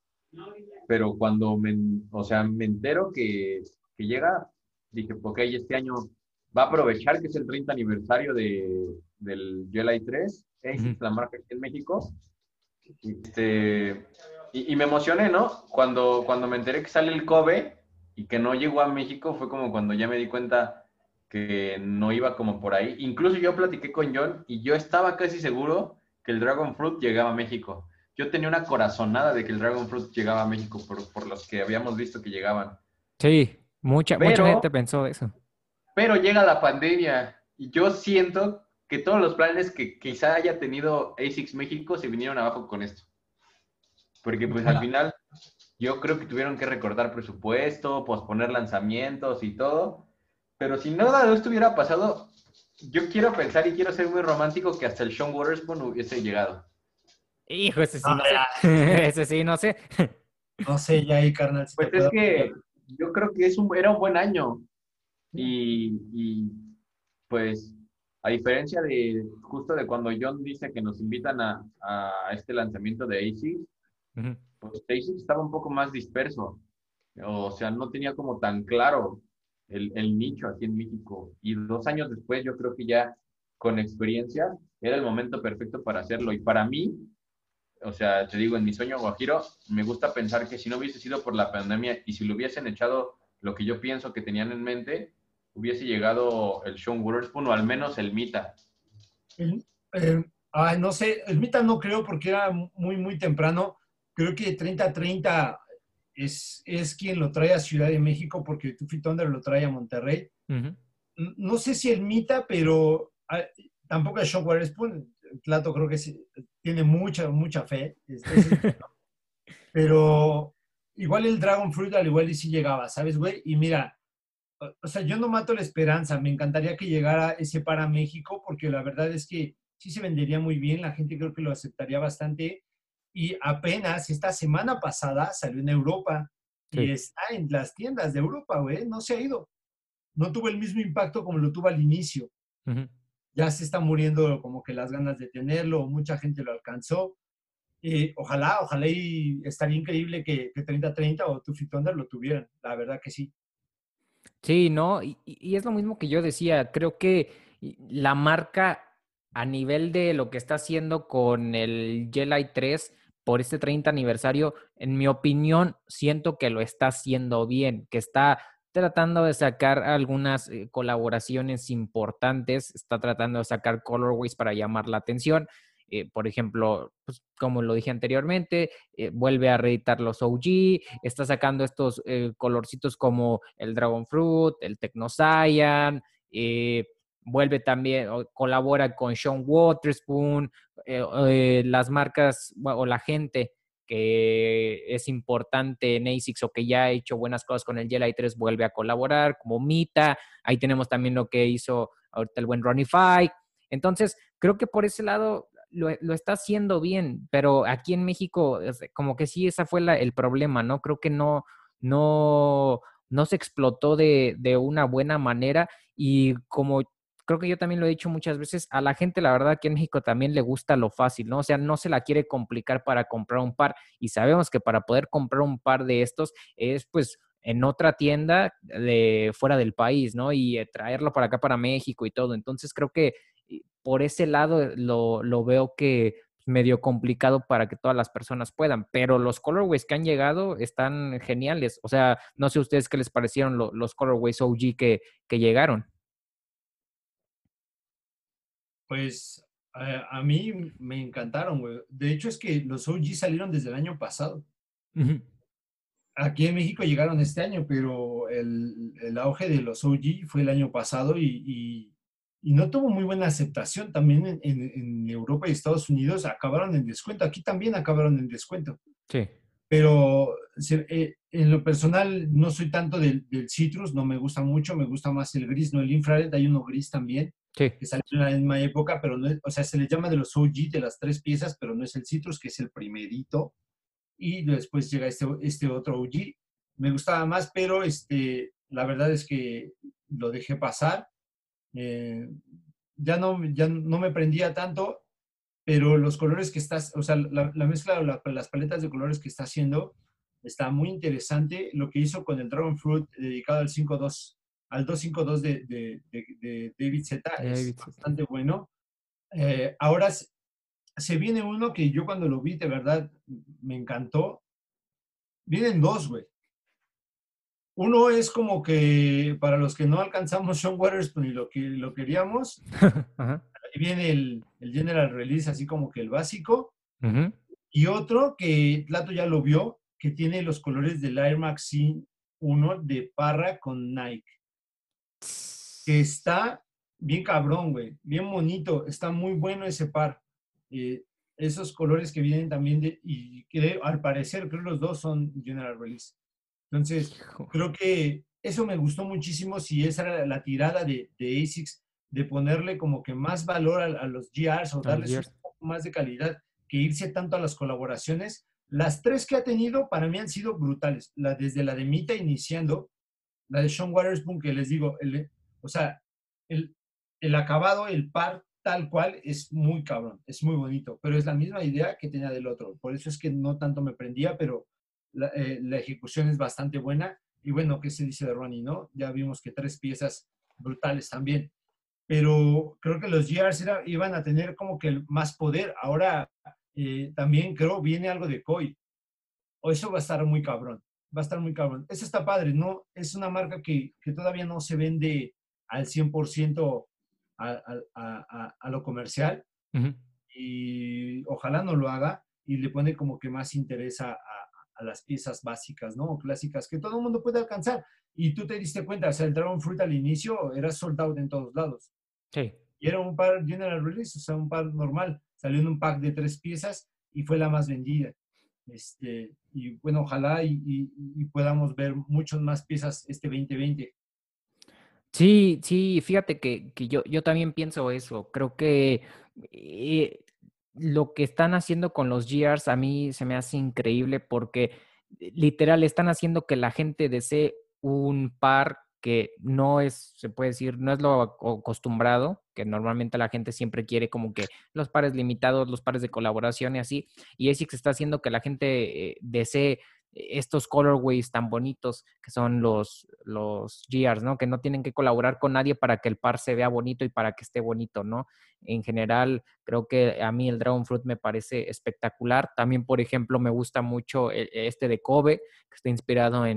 pero cuando me, o sea, me entero que, que llega, dije, ok, este año va a aprovechar que es el treinta aniversario de, del Jelly tres, Ujú. ASICS, la marca aquí en México. Este, y, y me emocioné, ¿no? Cuando, cuando me enteré que sale el Kobe y que no llegó a México, fue como cuando ya me di cuenta que no iba como por ahí. Incluso yo platiqué con John y yo estaba casi seguro que el Dragon Fruit llegaba a México. Yo tenía una corazonada de que el Dragon Fruit llegaba a México por, por los que habíamos visto que llegaban. Sí, mucha, mucha gente Pero, pensó eso. pero llega la pandemia y yo siento que todos los planes que quizá haya tenido ASICS México se vinieron abajo con esto. Porque pues al Ojalá. final yo creo que tuvieron que recortar presupuesto, posponer lanzamientos y todo. Pero si nada de esto hubiera pasado, yo quiero pensar y quiero ser muy romántico que hasta el Sean Waterspoon hubiese llegado. Hijo, ese sí No, no sé. ya, Ese sí no sé. no sé, ya ahí, carnal, si te Pues es puedo apoyar. que yo creo que es un, era un buen año. Y, y, pues a diferencia de justo de cuando John dice que nos invitan a, a este lanzamiento de ASICS, Ujú. pues ASICS estaba un poco más disperso. O sea, no tenía como tan claro el, el nicho aquí en México. Y dos años después, yo creo que ya con experiencia era el momento perfecto para hacerlo. Y para mí, o sea, te digo, en mi sueño guajiro, me gusta pensar que si no hubiese sido por la pandemia y si lo hubiesen echado lo que yo pienso que tenían en mente, hubiese llegado el Sean Wotherspoon o al menos el Mita. El- eh, ay, no sé, el Mita no creo porque era muy, muy temprano. Creo que treinta treinta es, es quien lo trae a Ciudad de México porque Tuffy Thunder lo trae a Monterrey. Ujú. N- No sé si el Mita, pero ah, tampoco el Shockwave Spoon. Tlato creo que sí, tiene mucha, mucha fe. Este, ese es- pero igual el Dragon Fruit al igual y sí llegaba, ¿sabes, güey? Y mira, o o sea, yo no mato la esperanza. Me encantaría que llegara ese para México porque la verdad es que sí se vendería muy bien. La gente creo que lo aceptaría bastante. Y apenas esta semana pasada salió en Europa y Sí. está en las tiendas de Europa, güey. No se ha ido. No tuvo el mismo impacto como lo tuvo al inicio. Ujú. Ya se está muriendo como que las ganas de tenerlo. Mucha gente lo alcanzó. Y ojalá, ojalá y estaría increíble que, que treinta treinta o Tuffy Thunder lo tuvieran. La verdad que sí. Sí, ¿no? Y, y- y es lo mismo que yo decía. Creo que la marca a nivel de lo que está haciendo con el Jelly tres por este treinta aniversario, en mi opinión, siento que lo está haciendo bien, que está tratando de sacar algunas eh, colaboraciones importantes, está tratando de sacar colorways para llamar la atención. Eh, por ejemplo, pues, como lo dije anteriormente, eh, vuelve a reeditar los O G, está sacando estos eh, colorcitos como el Dragon Fruit, el Techno Cyan, eh, vuelve también, o, colabora con Sean Waterspoon, eh, eh, las marcas o la gente que es importante en ASICS o que ya ha hecho buenas cosas con el Jedi tres vuelve a colaborar, como Mita. Ahí tenemos también lo que hizo ahorita el buen Ronnie Fieg. Entonces, creo que por ese lado lo, lo está haciendo bien, pero aquí en México, como que sí, ese fue la, el problema, ¿no? Creo que no, no, no se explotó de, de una buena manera y como creo que yo también lo he dicho muchas veces, a la gente la verdad que en México también le gusta lo fácil, ¿no? O sea, no se la quiere complicar para comprar un par y sabemos que para poder comprar un par de estos es pues en otra tienda de fuera del país, ¿no? Y eh, traerlo para acá, para México y todo. Entonces creo que por ese lado lo, lo veo que medio complicado para que todas las personas puedan, pero los colorways que han llegado están geniales. O sea, no sé ustedes qué les parecieron lo, los colorways O G que, que llegaron. Pues a, a mí me encantaron, güey. De hecho, es que los O G salieron desde el año pasado. Uh-huh. Aquí en México llegaron este año, pero el, el auge de los O G fue el año pasado y, y, y no tuvo muy buena aceptación. También en, en, en Europa y Estados Unidos acabaron en descuento. Aquí también acabaron en descuento. Sí. Pero se, eh, en lo personal no soy tanto del, del citrus, no me gusta mucho, me gusta más el gris, no el infrared. Hay uno gris también Sí. que salió en la misma época, pero no es, o sea, se le llama de los O G, de las tres piezas, pero no es el citrus, que es el primerito. Y después llega este, este otro O G. Me gustaba más, pero este, la verdad es que lo dejé pasar. Eh, ya, no, ya no me prendía tanto, pero los colores que estás, o sea, la, la mezcla, la, las paletas de colores que está haciendo está muy interesante. Lo que hizo con el Dragon Fruit dedicado al cinco dos, al dos cinco dos de, de, de, de David Z es David. bastante bueno. Eh, ahora se viene uno que yo cuando lo vi de verdad me encantó. Vienen dos, güey. Uno es como que para los que no alcanzamos Sean Waterspoon y lo que lo queríamos, Ajá. ahí viene el, el General Release, así como que el básico. Uh-huh. Y otro que Plato ya lo vio, que tiene los colores del Air Max uno de Parra con Nike. Que está bien cabrón, güey. Bien bonito. Está muy bueno ese par. Eh, esos colores que vienen también de, y creo, al parecer, creo los dos son General Release. Entonces, creo que eso me gustó muchísimo. Si esa era la tirada de, de ASICS, de ponerle como que más valor a, a los G Rs o darles un poco más de calidad que irse tanto a las colaboraciones. Las tres que ha tenido para mí han sido brutales. La, desde la de Mita iniciando, la de Sean Waterspoon, que les digo, el, o sea, el, el acabado, el par tal cual es muy cabrón, es muy bonito, pero es la misma idea que tenía del otro. Por eso es que no tanto me prendía, pero la, eh, la ejecución es bastante buena. Y bueno, ¿qué se dice de Ronnie, no? Ya vimos que tres piezas brutales también. Pero creo que los G Rs era, iban a tener como que más poder. Ahora eh, también creo viene algo de Koi. O eso va a estar muy cabrón. Va a estar muy cabrón. Eso está padre, ¿no? Es una marca que, que todavía no se vende al cien por ciento a, a, a, a lo comercial. Uh-huh. Y ojalá no lo haga y le pone como que más interés a, a, a las piezas básicas, ¿no? O clásicas que todo el mundo puede alcanzar. Y tú te diste cuenta, o sea, el Dragon Fruit al inicio era sold out en todos lados. Sí. Y era un par general release, o sea, un par normal. Salió en un pack de tres piezas y fue la más vendida. Este, y bueno, ojalá y, y, y podamos ver muchas más piezas este veinte veinte. Sí, sí, fíjate que, que yo, yo también pienso eso. Creo que eh, lo que están haciendo con los G Rs a mí se me hace increíble porque eh, literal están haciendo que la gente desee un par que no es, se puede decir, no es lo acostumbrado, que normalmente la gente siempre quiere como que los pares limitados, los pares de colaboración y así, y ASICS está haciendo que la gente eh, desee estos colorways tan bonitos que son los, los G Rs, ¿no? Que no tienen que colaborar con nadie para que el par se vea bonito y para que esté bonito, ¿no? En general, creo que a mí el Dragon Fruit me parece espectacular. También, por ejemplo, me gusta mucho este de Kobe, que está inspirado en,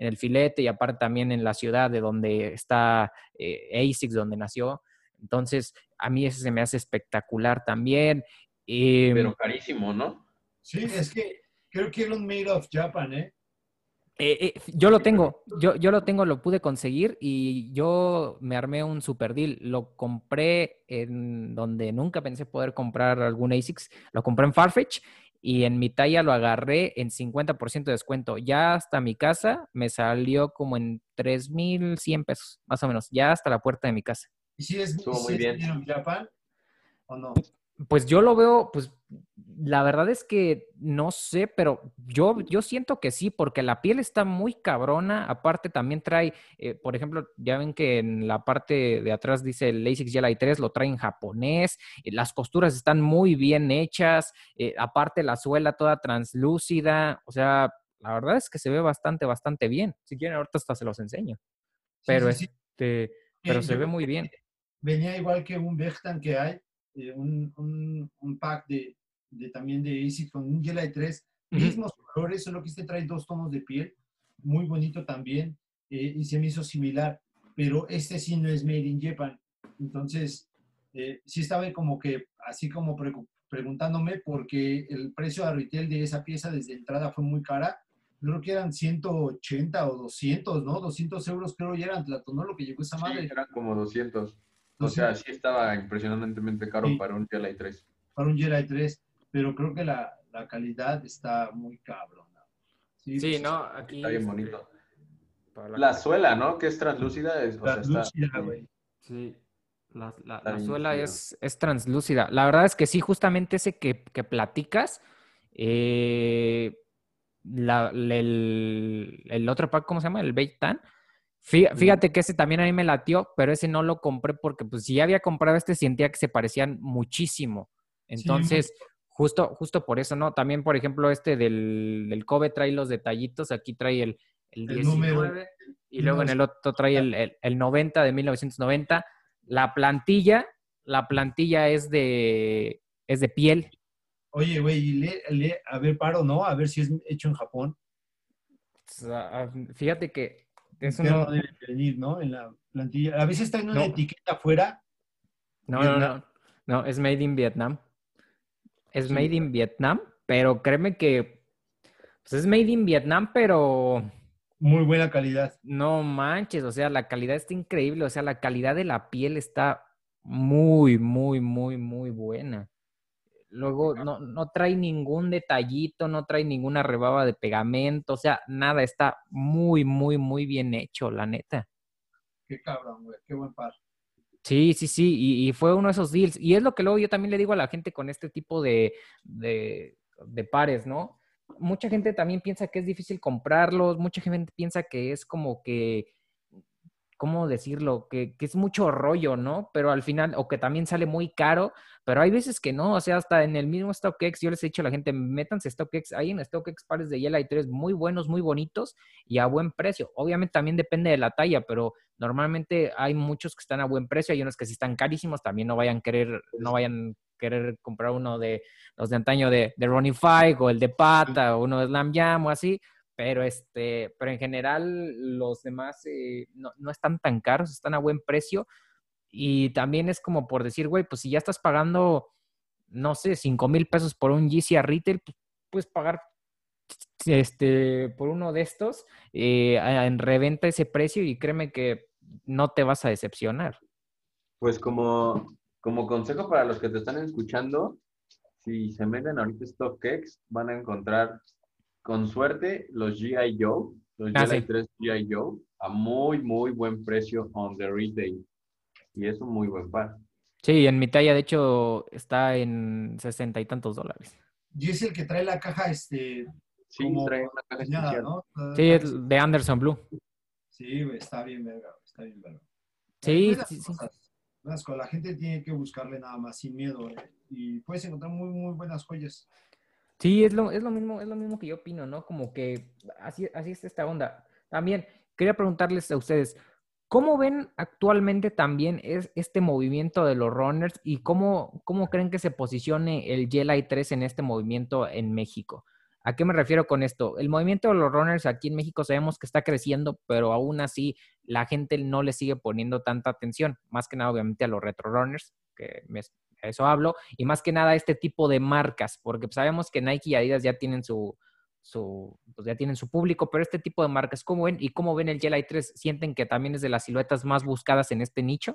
en el filete y aparte también en la ciudad de donde está eh, ASICS, donde nació. Entonces, a mí ese se me hace espectacular también. Eh, Pero carísimo, ¿no? Sí, es que creo que era un made of Japan, ¿eh? Eh, eh, yo lo tengo, yo, yo lo tengo, lo pude conseguir y yo me armé un super deal. Lo compré en donde nunca pensé poder comprar algún ASICS. Lo compré en Farfetch y en mi talla lo agarré en cincuenta por ciento de descuento. Ya hasta mi casa me salió como en tres mil cien pesos, más o menos, ya hasta la puerta de mi casa. ¿Y si es, Estuvo si muy es bien. made of Japan o no? Pues yo lo veo, pues la verdad es que no sé, pero yo, yo siento que sí, porque la piel está muy cabrona. Aparte también trae, eh, por ejemplo, ya ven que en la parte de atrás dice el ASICS Gel i tres, lo trae en japonés, eh, las costuras están muy bien hechas, eh, aparte la suela toda translúcida, o sea, la verdad es que se ve bastante, bastante bien. Si quieren ahorita hasta se los enseño, Sí, pero sí, sí. este, pero Eh, se yo ve creo muy que bien. venía igual que un Bechtan que hay, eh, un, un, un pack de, de también de ASICS con un Gel i tres, Ujú. mismos colores, solo que este trae dos tonos de piel, muy bonito también, eh, y se me hizo similar, pero este sí no es made in Japan. Entonces, eh, sí estaba como que, así como precu- preguntándome, porque el precio a retail de esa pieza desde entrada fue muy cara. Creo que eran ciento ochenta o doscientos, ¿no? doscientos euros creo ya eran Platonol lo que llegó esa Sí, madre. eran como doscientos. O sea, doscientos, sí estaba impresionantemente caro sí, para un Gel i tres. para un Jedi tres, pero creo que la, la calidad está muy cabrona. Sí, Sí, pues no, Está aquí bien este, bonito. para la La suela, ¿no? Que es translúcida, es, o la sea, está lúcida, muy, güey. sí, la, la- está la bien suela chido. es, es translúcida. La verdad es que sí, justamente ese que, que platicas, eh, la- el, el otro pack, ¿cómo se llama? El Beitan. Fí- Ujú. Fíjate que ese también a mí me latió, pero ese no lo compré porque pues si ya había comprado este sentía que se parecían muchísimo. Sí, mucho. Entonces, justo, justo por eso, ¿no? También, por ejemplo, este del, del Kobe trae los detallitos, aquí trae el, el El número, diecinueve y luego en el otro trae mil novecientos. el, el, el noventa de mil novecientos noventa. La plantilla, la plantilla es de, es de piel. Oye, güey, y le, le- a ver, paro, ¿no? A ver si es hecho en Japón. O sea, ah, fíjate que es Pero un... no debe venir, ¿no? En la plantilla. A veces está en una No, etiqueta afuera, no, no, Vietnam. no. No, es made in Vietnam. Es Sí, made in Vietnam, pero créeme que pues es made in Vietnam, pero muy buena calidad. no manches, o sea, la calidad está increíble, o sea, la calidad de la piel está muy, muy, muy, muy buena. Luego no, no trae ningún detallito, no trae ninguna rebaba de pegamento, o sea, nada, está muy, muy, muy bien hecho, la neta. Qué cabrón, güey, qué buen par. Sí, sí, sí, y, y fue uno de esos deals. Y es lo que luego yo también le digo a la gente con este tipo de, de, de pares, ¿no? Mucha gente también piensa que es difícil comprarlos, mucha gente piensa que es como que ¿cómo decirlo? Que, que es mucho rollo, ¿no? Pero al final, o que también sale muy caro, pero hay veces que no, o sea, hasta en el mismo StockX, yo les he dicho a la gente, métanse a StockX, hay en StockX pares de Yela y tres muy buenos, muy bonitos y a buen precio. Obviamente también depende de la talla, pero normalmente hay muchos que están a buen precio, hay unos que sí están carísimos, también no vayan a querer, no vayan a querer comprar uno de los de antaño de, de Ronnie Fieg o el de Pata o uno de Slam Jam o así, pero este, pero en general los demás eh, no, no están tan caros, están a buen precio y también es como por decir, güey, pues si ya estás pagando, no sé, cinco mil pesos por un Yeezy a retail, pues puedes pagar este, por uno de estos eh, en reventa ese precio y créeme que no te vas a decepcionar. Pues como, como consejo para los que te están escuchando, si se meten ahorita a StockX, van a encontrar con suerte los G I. Joe, los Ah, Gel sí. i tres G I. Joe, a muy, muy buen precio on the retail. Y es un muy buen par. Sí, en mi talla de hecho está en sesenta y tantos dólares. Y es el que trae la caja, este, Sí, como trae una caja diseñada, especial. ¿no? Sí, Traje es de Anderson Blue. Sí, güey, está bien, verga, güey, está bien, verga. Hay Sí, buenas sí, sí. cosas, buenas cosas. La gente tiene que buscarle nada más sin miedo, güey, y puedes encontrar muy, muy buenas joyas. Sí, es lo, es lo mismo, es lo mismo que yo opino, ¿no? Como que así, así es esta onda. También quería preguntarles a ustedes, ¿cómo ven actualmente también es este movimiento de los runners y cómo, cómo creen que se posicione el Gel i tres en este movimiento en México? ¿A qué me refiero con esto? El movimiento de los runners aquí en México sabemos que está creciendo, pero aún así la gente no le sigue poniendo tanta atención, más que nada obviamente a los retro runners, que me, a eso hablo, y más que nada a este tipo de marcas, porque sabemos que Nike y Adidas ya tienen su, su pues ya tienen su público, pero este tipo de marcas, ¿cómo ven? ¿Y cómo ven el Jelly tres? ¿Sienten que también es de las siluetas más buscadas en este nicho?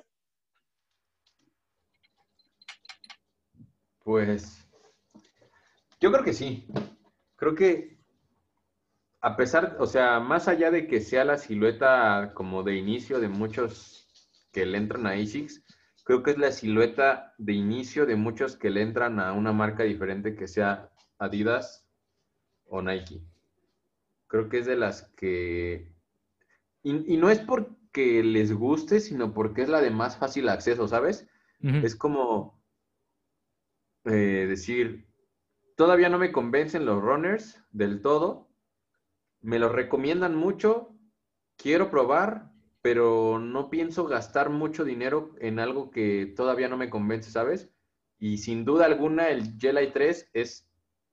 Pues yo creo que sí. Creo que a pesar, o sea, más allá de que sea la silueta como de inicio de muchos que le entran a ASICS, creo que es la silueta de inicio de muchos que le entran a una marca diferente que sea Adidas o Nike. Creo que es de las que... Y, y no es porque les guste, sino porque es la de más fácil acceso, ¿sabes? Uh-huh. Es como eh, decir, todavía no me convencen los runners del todo, me los recomiendan mucho, quiero probar, pero no pienso gastar mucho dinero en algo que todavía no me convence, ¿sabes? Y sin duda alguna el Jelly tres es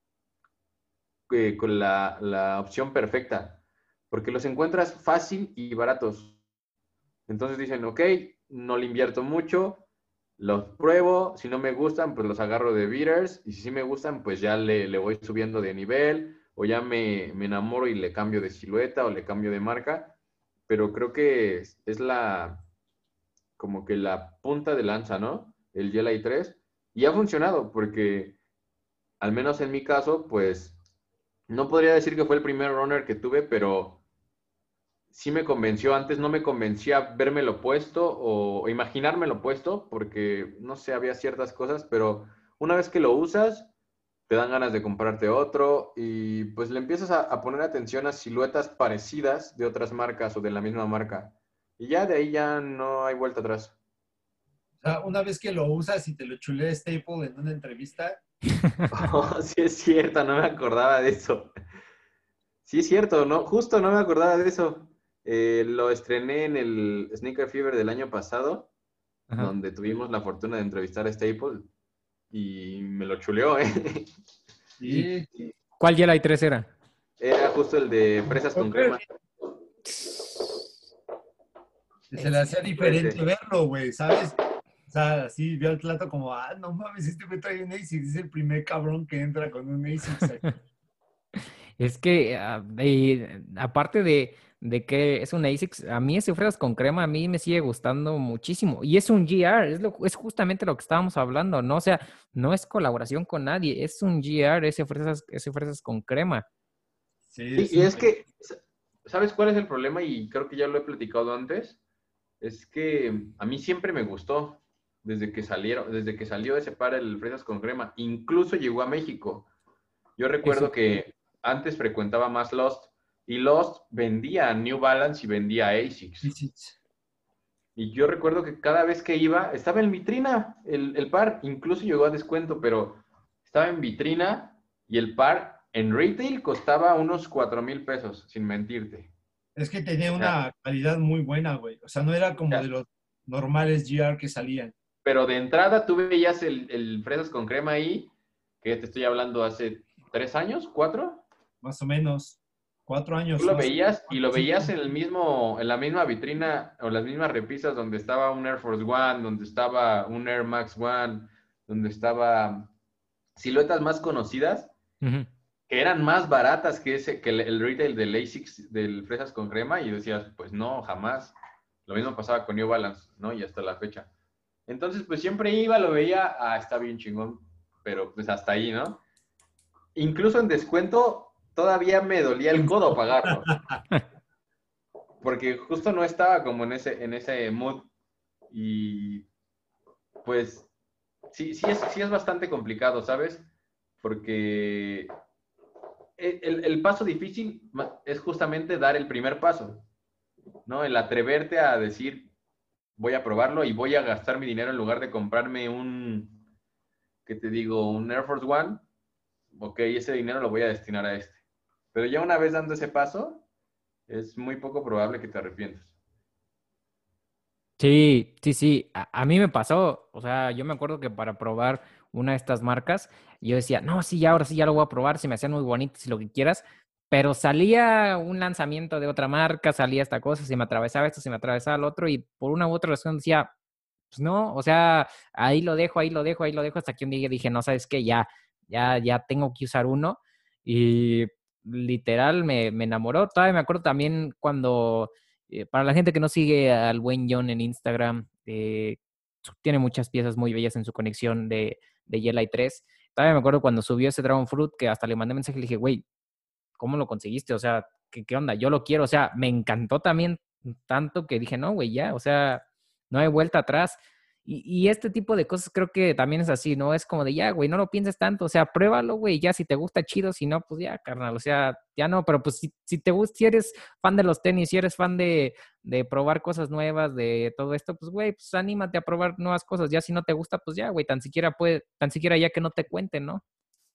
eh, con la, la opción perfecta, porque los encuentras fácil y baratos. Entonces dicen, ok, no le invierto mucho, los pruebo, si no me gustan, pues los agarro de beaters, y si sí me gustan, pues ya le, le voy subiendo de nivel, o ya me, me enamoro y le cambio de silueta o le cambio de marca, pero creo que es, es la, como que la punta de lanza, ¿no? El Jelly tres, y ha funcionado, porque al menos en mi caso, pues, no podría decir que fue el primer runner que tuve, pero sí me convenció. Antes no me convencía vérmelo puesto o imaginármelo puesto, porque no sé, había ciertas cosas, pero una vez que lo usas, te dan ganas de comprarte otro y pues le empiezas a, a poner atención a siluetas parecidas de otras marcas o de la misma marca. Y ya de ahí ya no hay vuelta atrás. O sea, una vez que lo usas y te lo chulea Staple en una entrevista. Oh, sí es cierto, no me acordaba de eso. Sí es cierto, no, justo no me acordaba de eso. Eh, lo estrené en el Sneaker Fever del año pasado, Ajá. donde tuvimos la fortuna de entrevistar a Staple y me lo chuleó, ¿eh? Y Sí. ¿Cuál Jelly tres era? era justo el de fresas con crema. Se le hacía Fue diferente ese. verlo, güey, ¿sabes? O sea, así vio al plato como, ah, no mames, este me trae un ASICS, es el primer cabrón que entra con un ASICS aquí. Es que, ah, de- aparte de, de que es un ASICS, a mí ese fresas con crema a mí me sigue gustando muchísimo. Y es un G R, es, lo, es justamente lo que estábamos hablando, ¿no? O sea, no es colaboración con nadie, es un G R ese fresas, ese fresas con crema. Sí, Sí, es y un... es que, ¿sabes cuál es el problema? Y creo que ya lo he platicado antes. Es que a mí siempre me gustó desde que salieron, desde que salió ese par el fresas con crema. Incluso llegó a México. Yo Eso. recuerdo que antes frecuentaba más Lost y Lost vendía New Balance y vendía ASICS. ASICS. Y yo recuerdo que cada vez que iba, estaba en vitrina el, el par, incluso llegó a descuento, pero estaba en vitrina y el par en retail costaba unos cuatro mil pesos, sin mentirte. Es que tenía O sea, una calidad muy buena, güey. O sea, no era o como sea, de los normales G R que salían, pero de entrada tú veías el, el fresas con crema ahí, que te estoy hablando hace tres años, cuatro. más o menos. Cuatro Tú años lo más. veías y Cuatro, lo veías cinco. en el mismo, en la misma vitrina o las mismas repisas donde estaba un Air Force One, donde estaba un Air Max One, donde estaba siluetas más conocidas Ujú. que eran más baratas que ese, que el, el retail del ASICS del fresas con crema y decías, pues no, jamás. Lo mismo pasaba con New Balance, ¿no? Y hasta la fecha. Entonces, pues siempre iba, lo veía, ah, está bien chingón, pero pues hasta ahí, ¿no? Incluso en descuento todavía me dolía el codo pagarlo, porque justo no estaba como en ese, en ese mood y pues sí, sí es, sí es bastante complicado, ¿sabes? Porque el, el paso difícil es justamente dar el primer paso, ¿no? El atreverte a decir, voy a probarlo y voy a gastar mi dinero en lugar de comprarme un, ¿qué te digo? Un Air Force One. Ok, ese dinero lo voy a destinar a este. Pero ya una vez dando ese paso, es muy poco probable que te arrepientas. Sí, sí, sí. A, a mí me pasó, o sea, yo me acuerdo que para probar una de estas marcas. Y yo decía, no, sí, ya, ahora sí, ya lo voy a probar, se me hacían muy bonitos y lo que quieras. Pero salía un lanzamiento de otra marca, salía esta cosa, se me atravesaba esto, se me atravesaba lo otro, y por una u otra razón decía, pues no, o sea, ahí lo dejo, ahí lo dejo, ahí lo dejo, hasta que un día dije, no, ¿sabes qué? Ya, ya, ya tengo que usar uno. Y literal me, me enamoró. Todavía me acuerdo también cuando, eh, para la gente que no sigue al buen John en Instagram, eh, tiene muchas piezas muy bellas en su conexión de, de Yelai tres. Todavía me acuerdo cuando subió ese Dragon Fruit, que hasta le mandé mensaje y le dije, güey, ¿cómo lo conseguiste? O sea, ¿qué, qué onda? Yo lo quiero. O sea, me encantó también tanto que dije, no, güey, ya, o sea, no hay vuelta atrás. Y, y este tipo de cosas creo que también es así, ¿no? Es como de, ya, güey, no lo pienses tanto, o sea, pruébalo, güey, ya, si te gusta, chido, si no, pues ya, carnal, o sea, ya no, pero pues si, si te gusta, si eres fan de los tenis, si eres fan de, de probar cosas nuevas, de todo esto, pues, güey, pues anímate a probar nuevas cosas, ya si no te gusta, pues ya, güey, tan siquiera puede, tan siquiera ya que no te cuenten, ¿no?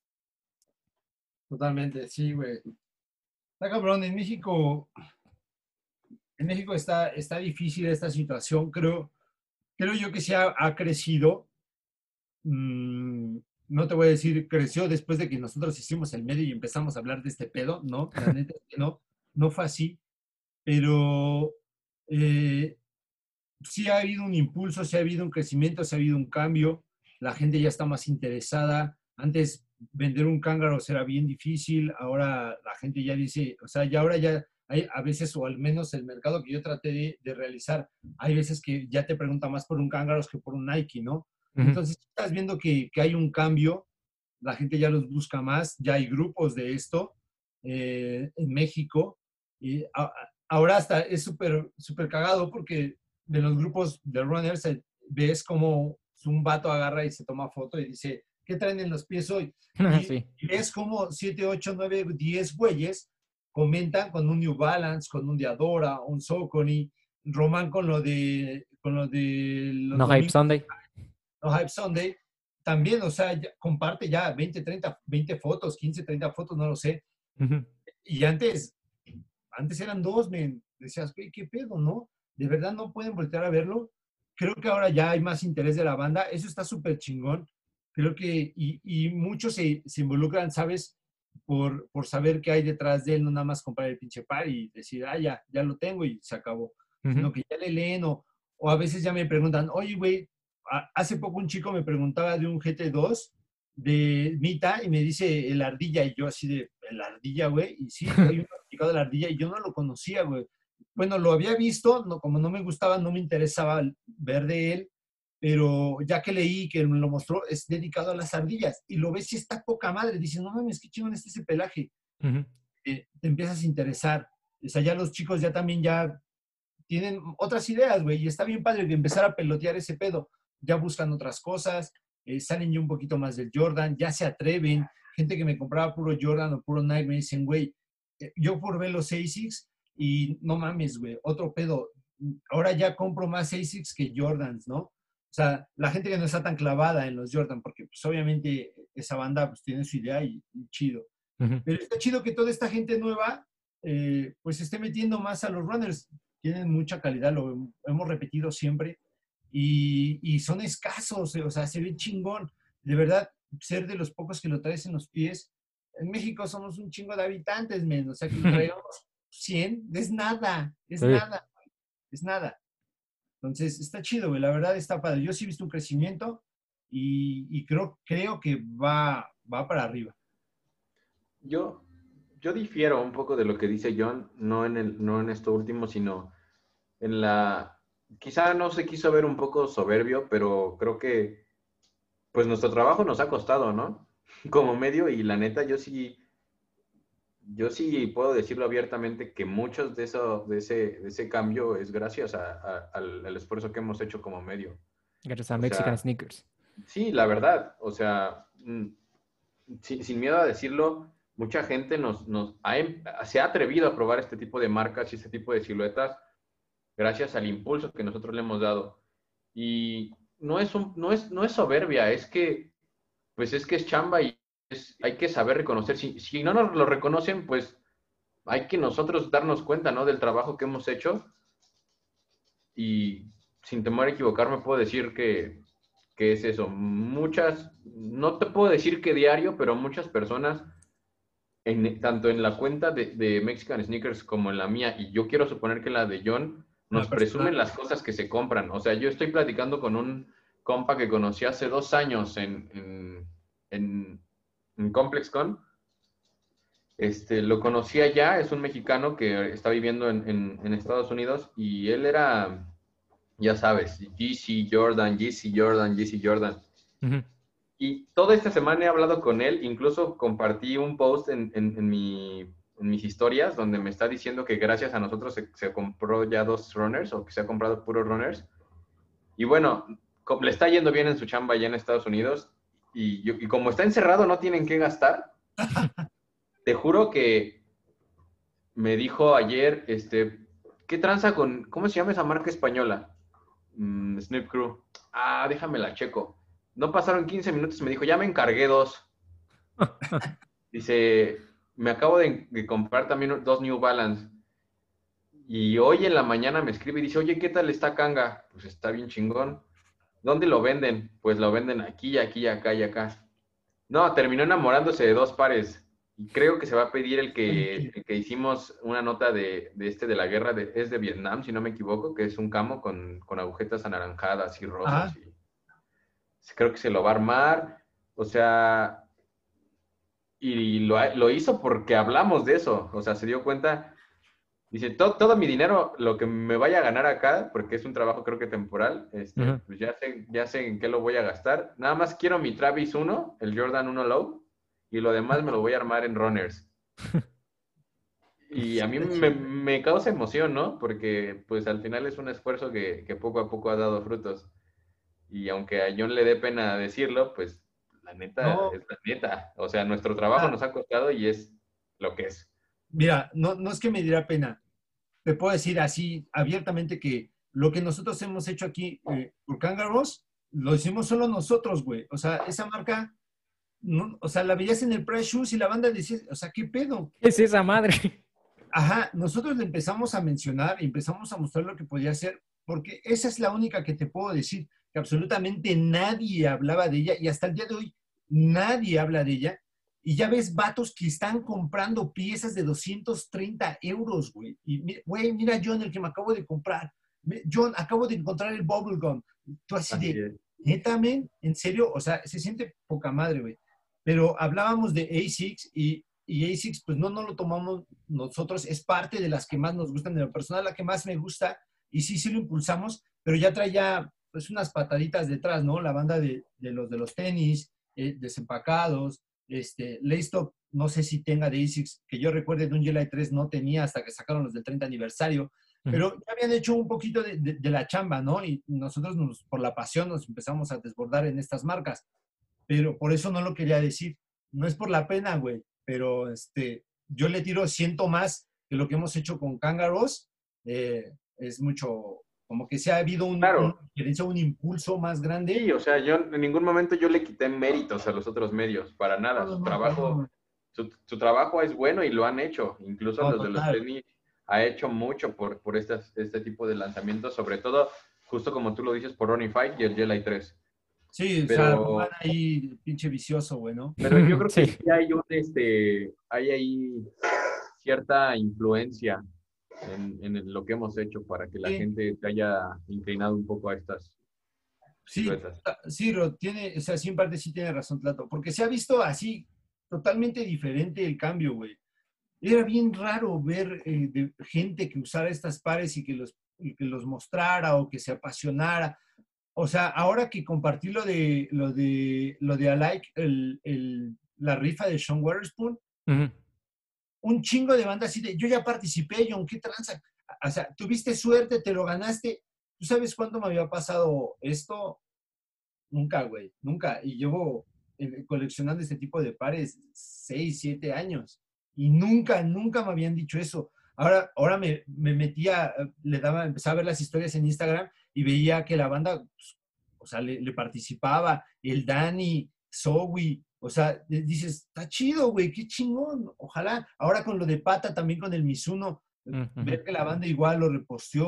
Totalmente, sí, güey. Está cabrón, en México, en México está, está difícil esta situación. Creo, creo yo que se ha, ha crecido. Mm, no te voy a decir creció después de que nosotros hicimos el medio y empezamos a hablar de este pedo, no, la neta es que no, no fue así, pero eh, sí ha habido un impulso, sí ha habido un crecimiento, sí ha habido un cambio, la gente ya está más interesada. Antes vender un cángaro era bien difícil, ahora la gente ya dice, o sea, ya ahora ya hay a veces, o al menos el mercado que yo traté de, de realizar, hay veces que ya te pregunta más por un cángaro que por un Nike, ¿no? Ujú. Entonces estás viendo que, que hay un cambio, la gente ya los busca más, ya hay grupos de esto eh, en México, y a, ahora hasta es súper súper cagado porque de los grupos de runners eh, ves como un vato agarra y se toma foto y dice, ¿qué traen en los pies hoy? Y, Sí. y ves como siete, ocho, nueve, diez güeyes comentan con un New Balance, con un Diadora, un Saucony, Román con lo de, con lo de los No Hype domingos, Sunday. no Hype Sunday, también, o sea, ya, comparte ya veinte, treinta, veinte fotos, quince, treinta fotos, no lo sé. Ujú. Y antes, antes eran dos, men. Decías, güey, ¿qué pedo, no? ¿De verdad no pueden voltear a verlo? Creo que ahora ya hay más interés de la banda. Eso está súper chingón. Creo que, y, y muchos se, se involucran, ¿sabes? Por, por saber qué hay detrás de él, no nada más comprar el pinche par y decir, ah, ya, ya lo tengo y se acabó. Ujú. Sino que ya le leen o, o a veces ya me preguntan, oye, güey, a- hace poco un chico me preguntaba de un G T dos de Mita y me dice el ardilla y yo así de, el ardilla, güey, y sí, hay un certificado de la ardilla y yo no lo conocía, güey. Bueno, lo había visto, no, como no me gustaba, no me interesaba ver de él, pero ya que leí que me lo mostró, es dedicado a las ardillas y lo ves y está poca madre, dices, no mames, qué chingón está ese pelaje. Ujú. Eh, te empiezas a interesar. O sea, ya los chicos ya también ya tienen otras ideas, güey, y está bien padre que empezar a pelotear ese pedo. Ya buscan otras cosas, eh, salen ya un poquito más del Jordan, ya se atreven. Gente que me compraba puro Jordan o puro Nike me dicen, güey, eh, yo por ver los ASICs y no mames, güey, otro pedo. Ahora ya compro más ASICs que Jordans, ¿no? O sea, la gente que no está tan clavada en los Jordan, porque pues obviamente esa banda pues tiene su idea y, y chido. Ujú. Pero está chido que toda esta gente nueva eh, pues se esté metiendo más a los runners. Tienen mucha calidad, lo hemos repetido siempre, y, y son escasos, o sea, se ve chingón. De verdad, ser de los pocos que lo traes en los pies. En México somos un chingo de habitantes, men, o sea, que traigamos cien es nada, es Sí. nada, es nada. Entonces, está chido, güey, la verdad está padre. Yo sí he visto un crecimiento y, y creo, creo que va, va para arriba. Yo, yo difiero un poco de lo que dice John, no en el, no en esto último, sino en la... Quizá no se quiso ver un poco soberbio, pero creo que pues nuestro trabajo nos ha costado, ¿no? Como medio, y la neta, yo sí, yo sí puedo decirlo abiertamente que muchos de, eso, de, ese, de ese cambio es gracias a, a, al, al esfuerzo que hemos hecho como medio. Gracias a O Mexican sea, Sneakers. sí, la verdad, o sea, mm, sin, sin miedo a decirlo, mucha gente nos, nos ha, em, se ha atrevido a probar este tipo de marcas y este tipo de siluetas gracias al impulso que nosotros le hemos dado. Y no es, un, no es, no es soberbia, es que, pues es que es chamba y es, hay que saber reconocer. Si, si no nos lo reconocen, pues hay que nosotros darnos cuenta, ¿no? Del trabajo que hemos hecho y sin temor a equivocarme puedo decir que, que es eso, muchas, no te puedo decir que diario, pero muchas personas, en, tanto en la cuenta de, de Mexican Sneakers como en la mía, y yo quiero suponer que en la de John, nos La presumen personal. las cosas que se compran. O sea, yo estoy platicando con un compa que conocí hace dos años en, en, en, en ComplexCon. Este, lo conocí allá, es un mexicano que está viviendo en, en, en Estados Unidos y él era, ya sabes, G C Jordan, G C Jordan, G C Jordan. Ujú. Y toda esta semana he hablado con él, incluso compartí un post en, en, en, mi, en mis historias donde me está diciendo que gracias a nosotros se, se compró ya dos runners o que se ha comprado puros runners. Y bueno, co- le está yendo bien en su chamba allá en Estados Unidos y, yo- y como está encerrado no tienen que gastar. Te juro que me dijo ayer, este, ¿qué tranza con, cómo se llama esa marca española? Mm, Snip Crew. Ah, déjame la checo. No pasaron quince minutos y me dijo, ya me encargué dos. Dice, me acabo de, de comprar también dos New Balance. Y hoy en la mañana me escribe y dice, oye, ¿qué tal está Kanga? Pues está bien chingón. ¿Dónde lo venden? Pues lo venden aquí, aquí, acá y acá. No, terminó enamorándose de dos pares. Y creo que se va a pedir el que, el que hicimos una nota de, de este de la guerra, de, es de Vietnam, si no me equivoco, que es un camo con, con agujetas anaranjadas y rosas. Ajá. Y creo que se lo va a armar. O sea, y lo, lo hizo porque hablamos de eso. O sea, se dio cuenta. Dice, todo, todo mi dinero, lo que me vaya a ganar acá, porque es un trabajo creo que temporal, este, Ujú. pues ya sé, ya sé en qué lo voy a gastar. Nada más quiero mi Travis uno, el Jordan uno Low, y lo demás me lo voy a armar en runners. Y a mí Está me, chido. me causa emoción, ¿no? Porque pues al final es un esfuerzo que, que poco a poco ha dado frutos. Y aunque a John le dé pena decirlo, pues la neta No, es la neta. O sea, nuestro trabajo ah, nos ha costado y es lo que es. mira, no, no es que me diera pena. Te puedo decir así abiertamente que lo que nosotros hemos hecho aquí eh, por Kangaroos, lo hicimos solo nosotros, güey. O sea, esa marca, no, o sea, la veías en el Price Shoes y la banda decía, o sea, ¿qué pedo? ¿Qué es esa madre? Ajá, nosotros le empezamos a mencionar y empezamos a mostrar lo que podía hacer, porque esa es la única que te puedo decir, que absolutamente nadie hablaba de ella y hasta el día de hoy nadie habla de ella. Y ya ves vatos que están comprando piezas de doscientos treinta euros, güey. Y, güey, mira, John, el que me acabo de comprar. John, acabo de encontrar el Bubblegum. Tú así Así de, es. neta, men, en serio, o sea, se siente poca madre, güey. Pero hablábamos de ASICS y, y ASICS, pues no, no lo tomamos nosotros, es parte de las que más nos gustan, de lo personal, la que más me gusta, y sí, sí lo impulsamos, pero ya traía pues unas pataditas detrás, ¿no? La banda de, de los de los tenis, eh, desempacados, este, Laystop, no sé si tenga de ASICS, que yo recuerde de un July tres no tenía hasta que sacaron los del treinta aniversario, Ujú. pero ya habían hecho un poquito de, de, de la chamba, ¿no? Y nosotros nos, por la pasión nos empezamos a desbordar en estas marcas, pero por eso no lo quería decir. No es por la pena, güey, pero este, yo le tiro, siento más que lo que hemos hecho con Kangaroos. Eh, es mucho, como que se ha habido un, un, Claro. un impulso más grande. Sí, o sea, yo en ningún momento yo le quité méritos a los otros medios, para No, nada. no, Su no, no, trabajo, no, su, su trabajo es bueno y lo han hecho. Incluso no, los de los total. tenis ha hecho mucho por, por estas, este tipo de lanzamientos, sobre todo, justo como tú lo dices, por Ronnie Fight y el Jelly tres. Sí, o sea, Román Pero, ahí, pinche vicioso, güey, ¿no? pero yo creo que Sí. sí hay un, este, hay ahí cierta influencia en, en lo que hemos hecho para que la Sí, gente se haya inclinado un poco a estas sí, siluetas. sí, Rod, tiene, o sea, sí, en parte sí tiene razón, Tlato, porque se ha visto así totalmente diferente el cambio, güey. Era bien raro ver eh, de gente que usara estas pares y que los, y que los mostrara o que se apasionara. O sea, ahora que compartí lo de lo de lo de Alike, el, el, la rifa de Sean Waterspoon, Ujú. un chingo de bandas así de yo ya participé, John, ¿qué tranza? O sea, tuviste suerte, te lo ganaste. ¿Tú sabes cuándo me había pasado esto? Nunca, güey, nunca. Y llevo eh, coleccionando este tipo de pares seis, siete años. Y nunca, nunca me habían dicho eso. Ahora, ahora me, me metía, le daba, empezaba a ver las historias en Instagram y veía que la banda, pues, o sea, le, le participaba, el Dani, Zoe, o sea, dices, está chido, güey, qué chingón. Ojalá, ahora con lo de Pata, también con el Mizuno, Ujú. ver que la banda igual lo reposteó,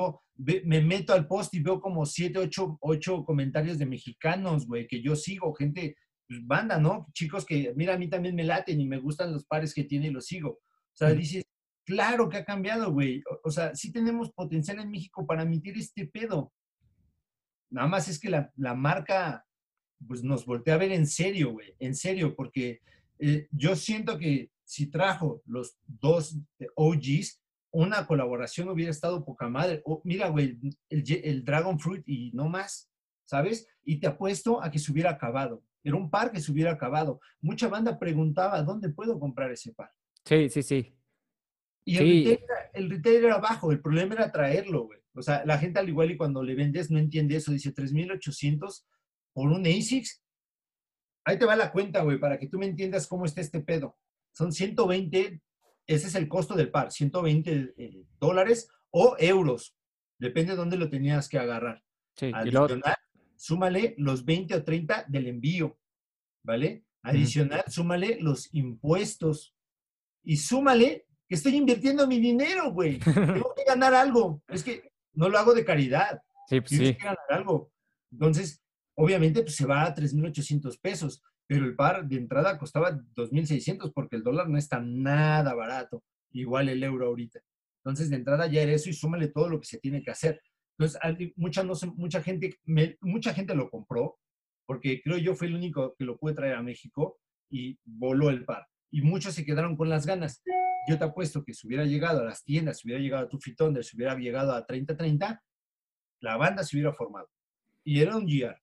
ve, me meto al post y veo como siete, ocho, ocho comentarios de mexicanos, güey, que yo sigo, gente, pues banda, ¿no? Chicos que, mira, a mí también me laten y me gustan los pares que tiene y los sigo. O sea, dices, claro que ha cambiado, güey. O, o sea, sí tenemos potencial en México para emitir este pedo. Nada más es que la, la marca, pues nos voltea a ver en serio, güey, en serio, porque eh, yo siento que si trajo los dos O Gs, una colaboración hubiera estado poca madre. O, mira, güey, el, el Dragon Fruit y no más, ¿sabes? Y te apuesto a que se hubiera acabado. Era un par que se hubiera acabado. Mucha banda preguntaba, ¿dónde puedo comprar ese par? Sí, sí, sí. Y el retail, Sí, era- el retail era bajo, el problema era traerlo, güey. O sea, la gente al igual y cuando le vendes no entiende eso, dice tres mil ochocientos por un ASICS. Ahí te va la cuenta, güey, para que tú me entiendas cómo está este pedo. Son ciento veinte, ese es el costo del par, ciento veinte eh, dólares o euros, depende de dónde lo tenías que agarrar. sí. Y luego, Adicional, súmale los veinte o treinta del envío, ¿vale? ujú. Adicional, súmale los impuestos y súmale que estoy invirtiendo mi dinero, güey. Tengo que ganar algo. Es que no lo hago de caridad. Sí, pues Tienes sí. que ganar algo. Entonces, obviamente, pues se va a tres mil ochocientos pesos, pero el par de entrada costaba dos mil seiscientos porque el dólar no está nada barato. Igual el euro ahorita. Entonces, de entrada ya era eso y súmale todo lo que se tiene que hacer. Entonces, mucha, no sé, mucha, gente, me, mucha gente lo compró porque creo yo fui el único que lo pude traer a México y voló el par. Y muchos se quedaron con las ganas. Yo te apuesto que si hubiera llegado a las tiendas, si hubiera llegado a tu Fitonder, si hubiera llegado a treinta treinta, la banda se hubiera formado. Y era un G R.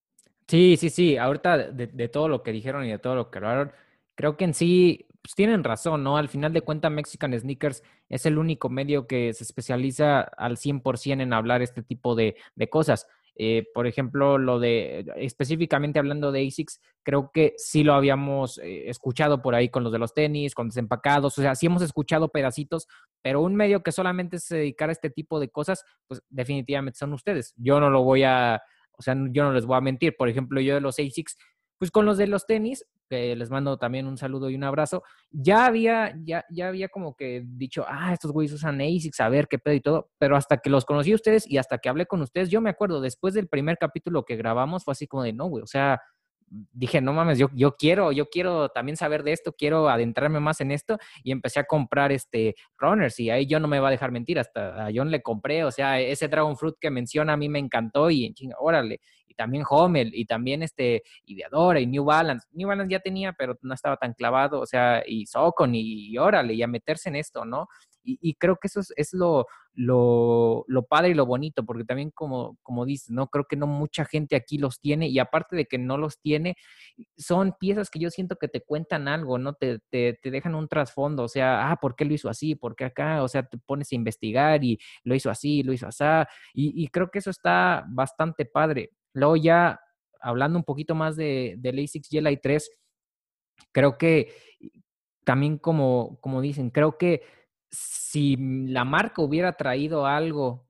Sí, sí, sí. Ahorita de, de todo lo que dijeron y de todo lo que hablaron, creo que en sí pues, tienen razón, ¿no? Al final de cuentas, Mexican Sneakers es el único medio que se especializa al cien por ciento en hablar este tipo de, de cosas. Eh, por ejemplo, lo de, específicamente hablando de ASICS, creo que sí lo habíamos eh, escuchado por ahí con los de los tenis, con desempacados, o sea, sí hemos escuchado pedacitos, pero un medio que solamente se dedicara a este tipo de cosas, pues definitivamente son ustedes. Yo no lo voy a o sea, yo no les voy a mentir. Por ejemplo, yo de los ASICS, pues con los de los tenis, que les mando también un saludo y un abrazo, ya había, ya, ya había como que dicho, ah, estos güeyes usan ASICS, a ver qué pedo y todo, pero hasta que los conocí a ustedes y hasta que hablé con ustedes, yo me acuerdo, después del primer capítulo que grabamos, fue así como de, no, güey, o sea, dije, no mames, yo, yo quiero, yo quiero también saber de esto, quiero adentrarme más en esto y empecé a comprar este runners y ahí yo no me va a dejar mentir, hasta a John le compré, o sea, ese Dragon Fruit que menciona a mí me encantó y chinga, órale, y también Hummel y también este Ideadora y New Balance, New Balance ya tenía, pero no estaba tan clavado, o sea, y Socon y, y órale, y a meterse en esto, ¿no? Y, y creo que eso es, es lo, lo, lo padre y lo bonito, porque también como, como dices, ¿no? Creo que no mucha gente aquí los tiene y aparte de que no los tiene, son piezas que yo siento que te cuentan algo, ¿no? Te, te, te dejan un trasfondo, o sea, ah, ¿por qué lo hizo así? ¿Por qué acá? O sea, te pones a investigar y lo hizo así, lo hizo así, y, y creo que eso está bastante padre. Luego ya, hablando un poquito más de, del ASICS G L tres, creo que también como, como dicen, creo que si la marca hubiera traído algo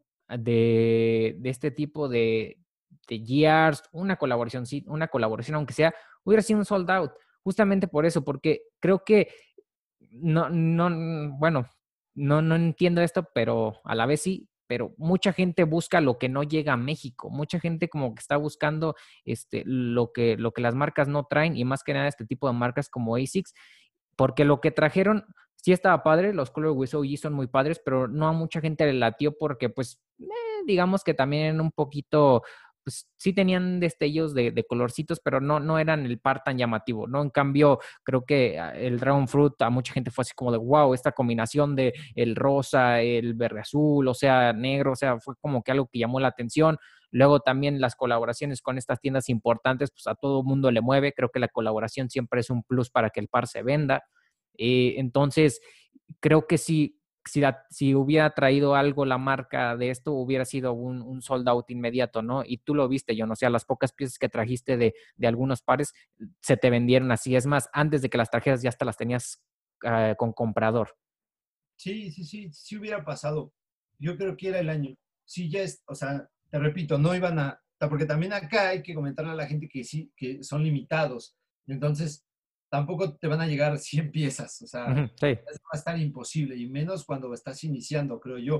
de, de este tipo de, de G Rs, una colaboración, sí, una colaboración, aunque sea, hubiera sido un sold out. Justamente por eso, porque creo que no, no, bueno, no, no entiendo esto, pero a la vez sí, pero mucha gente busca lo que no llega a México, mucha gente como que está buscando este, lo que, lo que las marcas no traen y más que nada este tipo de marcas como ASICS, porque lo que trajeron sí estaba padre, los Colorways O G son muy padres, pero no a mucha gente le latió porque pues eh, digamos que también un poquito pues sí tenían destellos de, de colorcitos, pero no, no eran el par tan llamativo, ¿no? En cambio, creo que ah, el Dragon Fruit a mucha gente fue así como de, wow, esta combinación de el rosa, el verde azul, o sea, negro, o sea, fue como que algo que llamó la atención. Luego también las colaboraciones con estas tiendas importantes, pues a todo mundo le mueve. Creo que la colaboración siempre es un plus para que el par se venda. Eh, entonces, creo que si, si, la, si, hubiera traído algo la marca de esto, hubiera sido un, un sold out inmediato, ¿no? Y tú lo viste, yo no sé, las pocas piezas que trajiste de, de algunos pares se te vendieron así. Es más, antes de que las trajeras ya hasta las tenías uh, con comprador. Sí, sí, sí, sí hubiera pasado. Yo creo que era el año. Sí, ya es, o sea, te repito, no iban a, porque también acá hay que comentarle a la gente que sí, que son limitados. Entonces, tampoco te van a llegar cien piezas, o sea, Uh-huh, sí. eso va a estar imposible, y menos cuando estás iniciando, creo yo.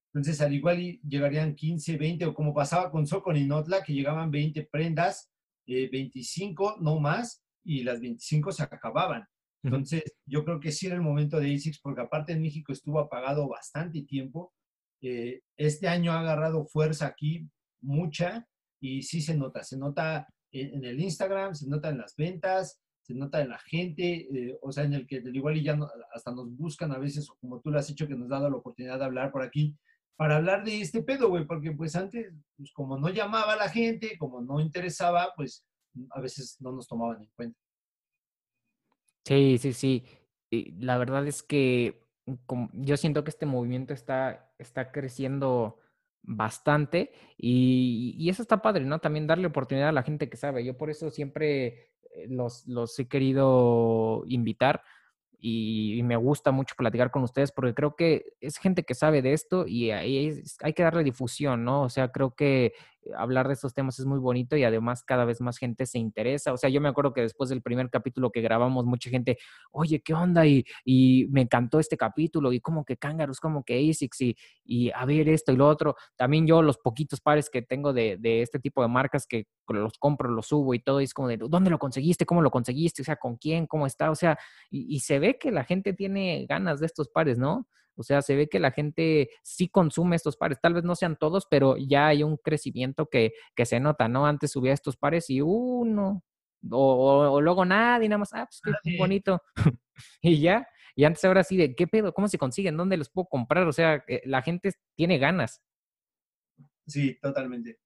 Entonces, al igual y llegarían quince, veinte, o como pasaba con Socon y Notla, que llegaban veinte prendas, eh, veinticinco, no más, y las veinticinco se acababan. Entonces, yo creo que sí era el momento de ASICS, porque aparte en México estuvo apagado bastante tiempo. Eh, este año ha agarrado fuerza aquí, mucha, y sí se nota. Se nota en, en el Instagram, se nota en las ventas, se nota en la gente, eh, o sea, en el que del igual y ya no, hasta nos buscan a veces, o como tú lo has hecho, que nos has dado la oportunidad de hablar por aquí, para hablar de este pedo, güey, porque pues antes, pues como no llamaba a la gente, como no interesaba, pues a veces no nos tomaban en cuenta. Sí, sí, sí. Y la verdad es que como- yo siento que este movimiento está, está creciendo bastante y, y eso está padre, ¿no? También darle oportunidad a la gente que sabe. Yo por eso siempre eh, los, los he querido invitar y, y me gusta mucho platicar con ustedes porque creo que es gente que sabe de esto y ahí es- hay que darle difusión, ¿no? O sea, creo que hablar de estos temas es muy bonito y además cada vez más gente se interesa. O sea, yo me acuerdo que después del primer capítulo que grabamos, mucha gente, oye, ¿qué onda? Y, y me encantó este capítulo y como que Kangaroos, como que ASICS y, y a ver esto y lo otro. También yo los poquitos pares que tengo de, de este tipo de marcas que los compro, los subo y todo, y es como de, ¿dónde lo conseguiste? ¿Cómo lo conseguiste? O sea, ¿con quién? ¿Cómo está? O sea, y, y se ve que la gente tiene ganas de estos pares, ¿no? O sea, se ve que la gente sí consume estos pares. Tal vez no sean todos, pero ya hay un crecimiento que, que se nota, ¿no? Antes subía estos pares y uno, o, o, o luego nada y nada más, ah, pues qué Nadie. bonito. Y ya, y antes ahora sí de, ¿qué pedo? ¿Cómo se consiguen? ¿Dónde los puedo comprar? O sea, eh, la gente tiene ganas. Sí, totalmente.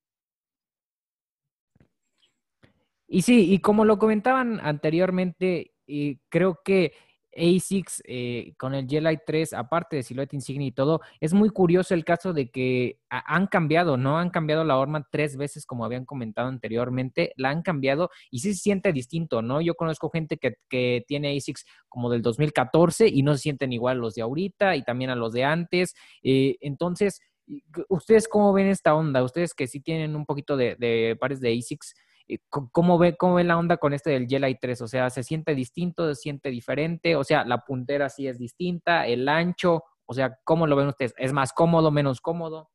Y sí, y como lo comentaban anteriormente, eh, creo que ASICS eh, con el G Lite tres, aparte de Silhouette Insignia y todo, es muy curioso el caso de que ha- han cambiado, ¿no? Han cambiado la horma tres veces, como habían comentado anteriormente, la han cambiado y sí se siente distinto, ¿no? Yo conozco gente que, que tiene ASICS como del dos mil catorce y no se sienten igual los de ahorita y también a los de antes. Eh, entonces, ¿ustedes cómo ven esta onda? Ustedes que sí tienen un poquito de, de pares de ASICS. eh, co- ¿Cómo ve, cómo ve la onda con este del Jedi tres? O sea, ¿se siente distinto, se siente diferente? O sea, la puntera sí es distinta, el ancho, o sea, ¿cómo lo ven ustedes? ¿Es más cómodo, menos cómodo?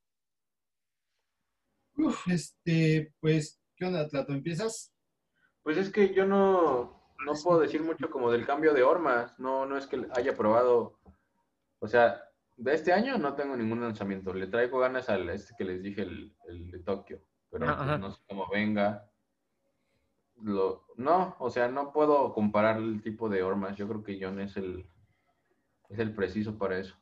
Uf, este, pues, ¿qué onda, Tlato? ¿Empiezas? Pues es que yo no, no puedo decir mucho como del cambio de hormas. No, no es que haya probado. O sea, de este año no tengo ningún lanzamiento. Le traigo ganas al este que les dije, el, el de Tokio. Ajá, Pero pues ajá. no sé cómo venga. Lo, no, o sea, no puedo comparar el tipo de hormas. Yo creo que John es el, es el preciso para eso.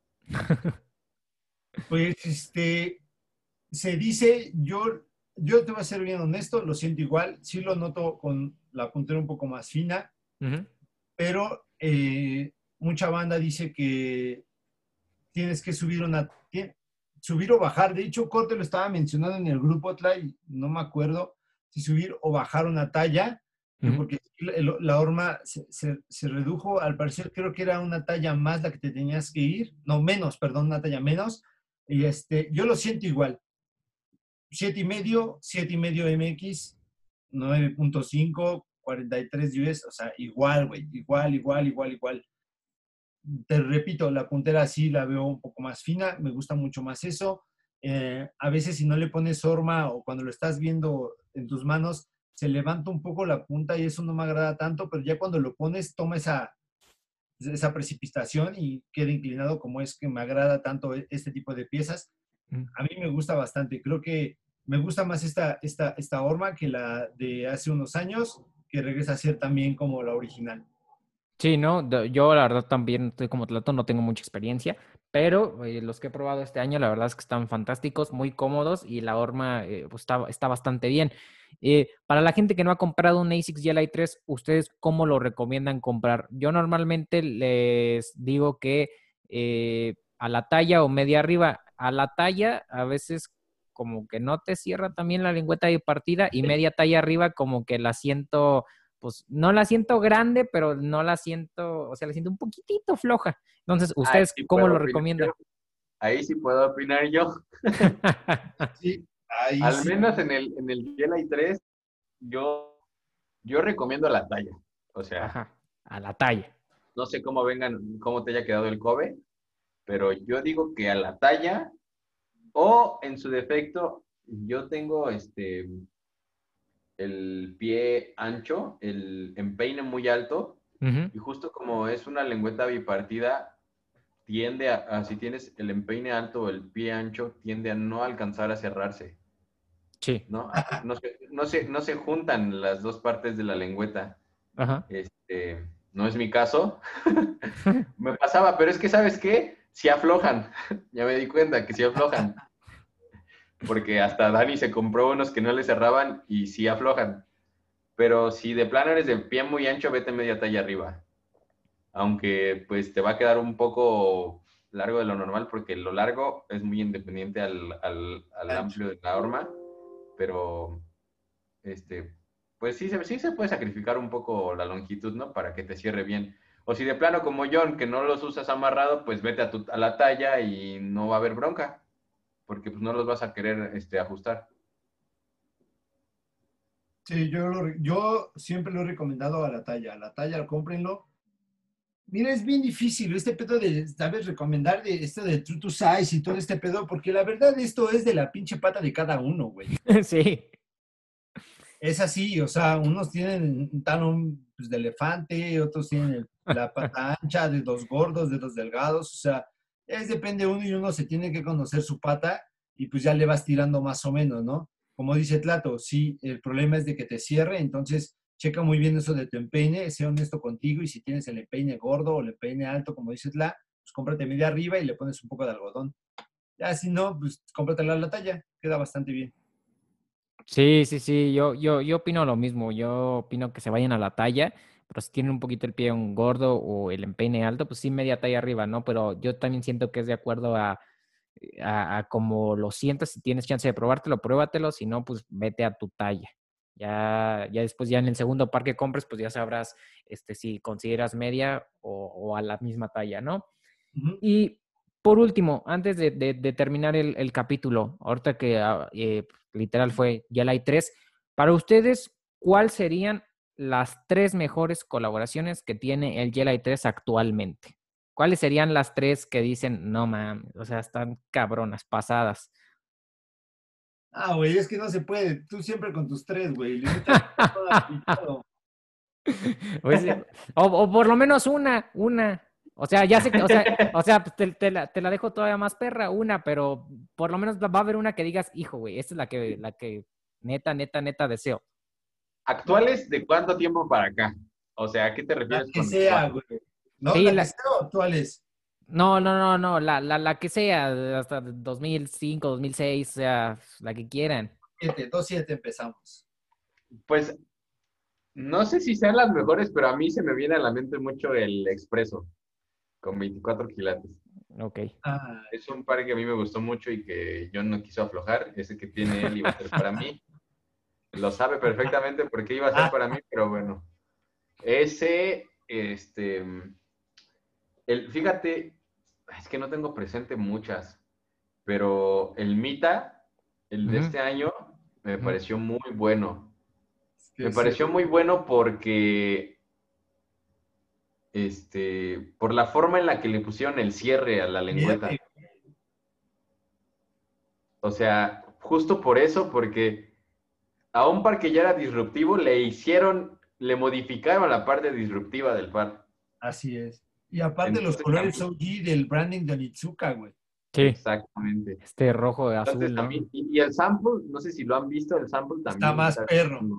Pues, este, se dice, yo, yo te voy a ser bien honesto, lo siento igual, sí lo noto con la puntera un poco más fina, Ujú. pero eh, mucha banda dice que tienes que subir una, tien- subir o bajar. De hecho, Corte lo estaba mencionando en el grupo Tlay, no me acuerdo si subir o bajar una talla, que Ujú. porque la, la horma se, se, se redujo, al parecer creo que era una talla más la que te tenías que ir, no menos, perdón, una talla menos. Y este, yo lo siento igual, siete y medio, siete y medio M X, nueve punto cinco, cuarenta y tres U S, o sea, igual, güey, igual, igual, igual, igual. Te repito, la puntera sí la veo un poco más fina, me gusta mucho más eso. Eh, a veces si no le pones horma o cuando lo estás viendo en tus manos, se levanta un poco la punta y eso no me agrada tanto, pero ya cuando lo pones, toma esa, esa precipitación y queda inclinado como es que me agrada tanto este tipo de piezas. Ujú. A mí me gusta bastante, creo que me gusta más esta, esta, esta horma que la de hace unos años, que regresa a ser también como la original. Sí, ¿no? De- Yo la verdad también estoy como Tlato, no tengo mucha experiencia, pero eh, los que he probado este año la verdad es que están fantásticos, muy cómodos y la horma eh, pues, está, está bastante bien. Eh, para la gente que no ha comprado un ASICS G L I tres, ¿ustedes cómo lo recomiendan comprar? Yo normalmente les digo que eh, a la talla o media arriba, a la talla a veces como que no te cierra también la lengüeta de partida y media talla arriba como que la siento pues no la siento grande, pero no la siento, o sea, la siento un poquitito floja. Entonces, Ahí ¿ustedes sí cómo puedo lo opinar recomiendan? yo. Ahí sí puedo opinar yo. Sí, ahí Al sí. menos en el, en el Jedi tres, yo, yo recomiendo la talla. O sea, Ajá, a la talla. no sé cómo vengan, cómo te haya quedado el Kobe, pero yo digo que a la talla O en su defecto, yo tengo este, el pie ancho, el empeine muy alto, Ujú. y justo como es una lengüeta bipartida, tiende a, a, si tienes el empeine alto o el pie ancho, tiende a no alcanzar a cerrarse, Sí. ¿no? No se, no se, no se juntan las dos partes de la lengüeta. Ajá. Este, no es mi caso. Me pasaba, pero es que, ¿sabes qué? Si aflojan. Ya me di cuenta que si aflojan. Porque hasta Dani se compró unos que no le cerraban y sí aflojan. Pero si de plano eres de pie muy ancho, vete media talla arriba. Aunque pues te va a quedar un poco largo de lo normal porque lo largo es muy independiente al, al, al Ancho. amplio de la horma, pero este, pues sí, se- sí se puede sacrificar un poco la longitud, ¿no? Para que te cierre bien. O si de plano como John, que no los usas amarrado, pues vete a, tu, a la talla y no va a haber bronca, porque pues no los vas a querer este, ajustar. Sí, yo, lo re- yo siempre lo he recomendado a la talla. A la talla, cómprenlo. Mira, es bien difícil este pedo de, ¿sabes? Recomendar de esto de True to Size y todo este pedo, porque la verdad esto es de la pinche pata de cada uno, güey. Sí. Es así, o sea, unos tienen un talón pues, de elefante, otros tienen el- la pata ancha, dedos gordos, dedos delgados, o sea, es depende uno y uno se tiene que conocer su pata y pues ya le vas tirando más o menos, ¿no? Como dice Tlato, sí, el problema es de que te cierre, entonces checa muy bien eso de tu empeine, sé honesto contigo y si tienes el empeine gordo o el empeine alto, como dice Tla, pues cómprate media arriba y le pones un poco de algodón. Ya si no, pues cómpratela a la talla, queda bastante bien. Sí, sí, sí, yo, yo, yo opino lo mismo. Yo opino que se vayan a la talla, pero si tienen un poquito el pie un gordo o el empeine alto, pues sí, media talla arriba, ¿no? Pero yo también siento que es de acuerdo a, a, a cómo lo sientas. Si tienes chance de probártelo, pruébatelo. Si no, pues vete a tu talla. Ya, ya después, ya en el segundo par que compres, pues ya sabrás este, si consideras media o, o a la misma talla, ¿no? Ujú. Y por último, antes de, de- de terminar el, el capítulo, ahorita que ah, eh, literal fue ya la hay tres, para ustedes, ¿cuáles serían las tres mejores colaboraciones que tiene el Jedi tres actualmente? ¿Cuáles serían las tres que dicen, no mames, o sea, están cabronas, pasadas? Ah, güey, es que no se puede. Tú siempre con tus tres, güey. Limítate a todo aplicado. Pues, eh, o, o por lo menos una, una. O sea, ya sé que, o sea, o sea, pues, te, te la, te la dejo todavía más perra, una, pero por lo menos va a haber una que digas, hijo, güey, esta es la que, la que neta, neta, neta deseo. No, ¿Actuales de cuánto tiempo para acá? O sea, ¿a qué te la refieres que con sea, actual? güey. No, Sí, la que la, sea o actuales. no, no, no, no, la, la, la que sea, hasta dos mil cinco, dos mil seis, o sea, la que quieran. Siete, dos, siete empezamos. Pues no sé si sean las mejores, pero a mí se me viene a la mente mucho el Expreso con veinticuatro quilates. Ok. Ah, Es un par que a mí me gustó mucho y que yo no quiso aflojar. Ese que tiene él iba a ser para mí. Lo sabe perfectamente porque iba a ser ah, para mí, pero bueno. Ese, este, el, fíjate, es que no tengo presente muchas, pero el Mita, el de Ujú, este año, me ujú. pareció muy bueno. es Me que sí. pareció muy bueno porque, este, por la forma en la que le pusieron el cierre a la lengüeta. Siete. O sea, justo por eso, porque a un par que ya era disruptivo, le hicieron, le modificaron la parte disruptiva del par. Así es. Y aparte los Entonces, a colores mí, O G del branding de Onitsuka, güey. Sí, exactamente. este rojo Entonces, azul, a ¿no? mí, y, y el sample, no sé si lo han visto, el sample Está también más está. perro.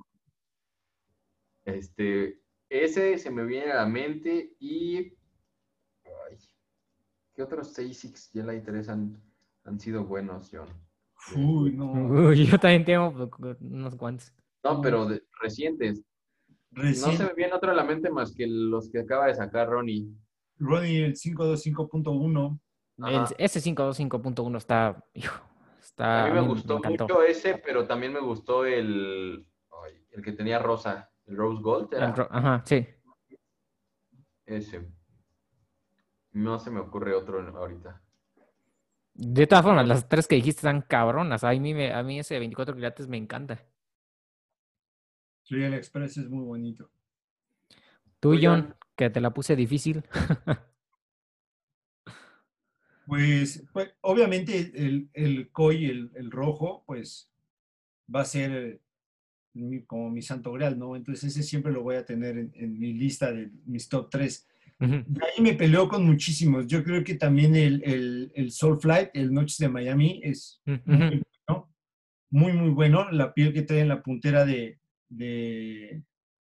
Este, ese se me viene a la mente y. Ay, ¿qué otros Asics Jedi tres han, han sido buenos, John? De- Uy, no. Uy, yo también tengo unos guantes. no, Uy, pero de- recientes. No se recién me viene otro a la mente más que los que acaba de sacar Ronnie. Ronnie el quinientos veinticinco punto uno. El Ajá. S quinientos veinticinco punto uno está, hijo, A está, mí a me mí me gustó encantó. mucho ese, pero también me gustó el, ay, el que tenía rosa, el Rose Gold, El, ro- ¿era? ajá, sí. Ese. No se me ocurre otro ahorita. De todas Pero formas, bueno, las tres que dijiste están cabronas. A mí, me, a mí ese veinticuatro quilates me encanta. Sí, el Express es muy bonito. Tú, tú, John, John, que te la puse difícil. Pues, pues obviamente el, el koi, el, el rojo, pues va a ser mi- como mi santo grial, ¿no? Entonces ese siempre lo voy a tener en, en mi lista de mis top tres. Ujú, De ahí me peleó con muchísimos. Yo creo que también el, el, el Soul Flight, el Noches de Miami, es ujú, muy ujú. bueno, muy, muy bueno. La piel que trae en la puntera de, de,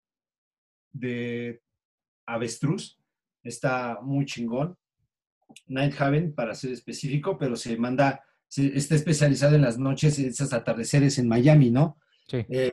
de avestruz está muy chingón. Night Haven, para ser específico, pero se manda, se, está especializado en las noches, esos atardeceres en Miami, ¿no? Sí, Eh,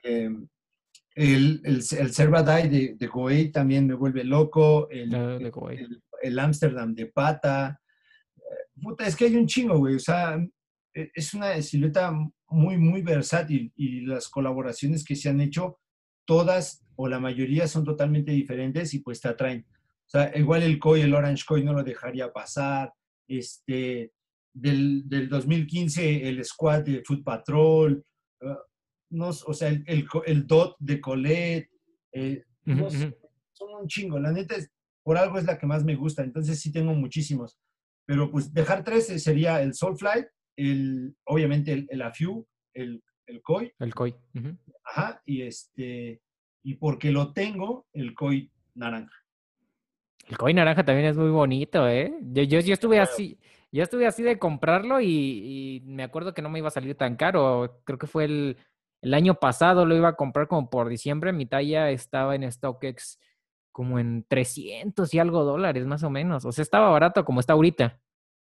el, el, el Cervadai de, de Goey también me vuelve loco, el, eh, el, de Kawhi. el Amsterdam de Pata. Puta, es que hay un chingo, güey. O sea, e, es una silueta muy, muy versátil y las colaboraciones que se han hecho, todas o la mayoría son totalmente diferentes y pues te atraen. O sea, igual el Koi, el Orange Koi no lo dejaría pasar. Este, del, del dos mil quince, el Squad de Foot Patrol. Uh, no, o sea, el, el, el Dot de Colette. Eh, Ujú, no sé, ujú. son un chingo. La neta, es, por algo es la que más me gusta. Entonces sí tengo muchísimos. Pero pues dejar tres sería el Soulfly, el, obviamente el, el Afiu, el, el Koi, El Koi. Ujú. ajá, y este, y porque lo tengo, el Koi naranja. El Koi naranja también es muy bonito, ¿eh? Yo, yo, yo estuve Bueno, así, yo estuve así de comprarlo y, y me acuerdo que no me iba a salir tan caro. Creo que fue el, el año pasado, lo iba a comprar como por diciembre. Mi talla estaba en StockX como en trescientos y algo dólares, más o menos. O sea, estaba barato como está ahorita.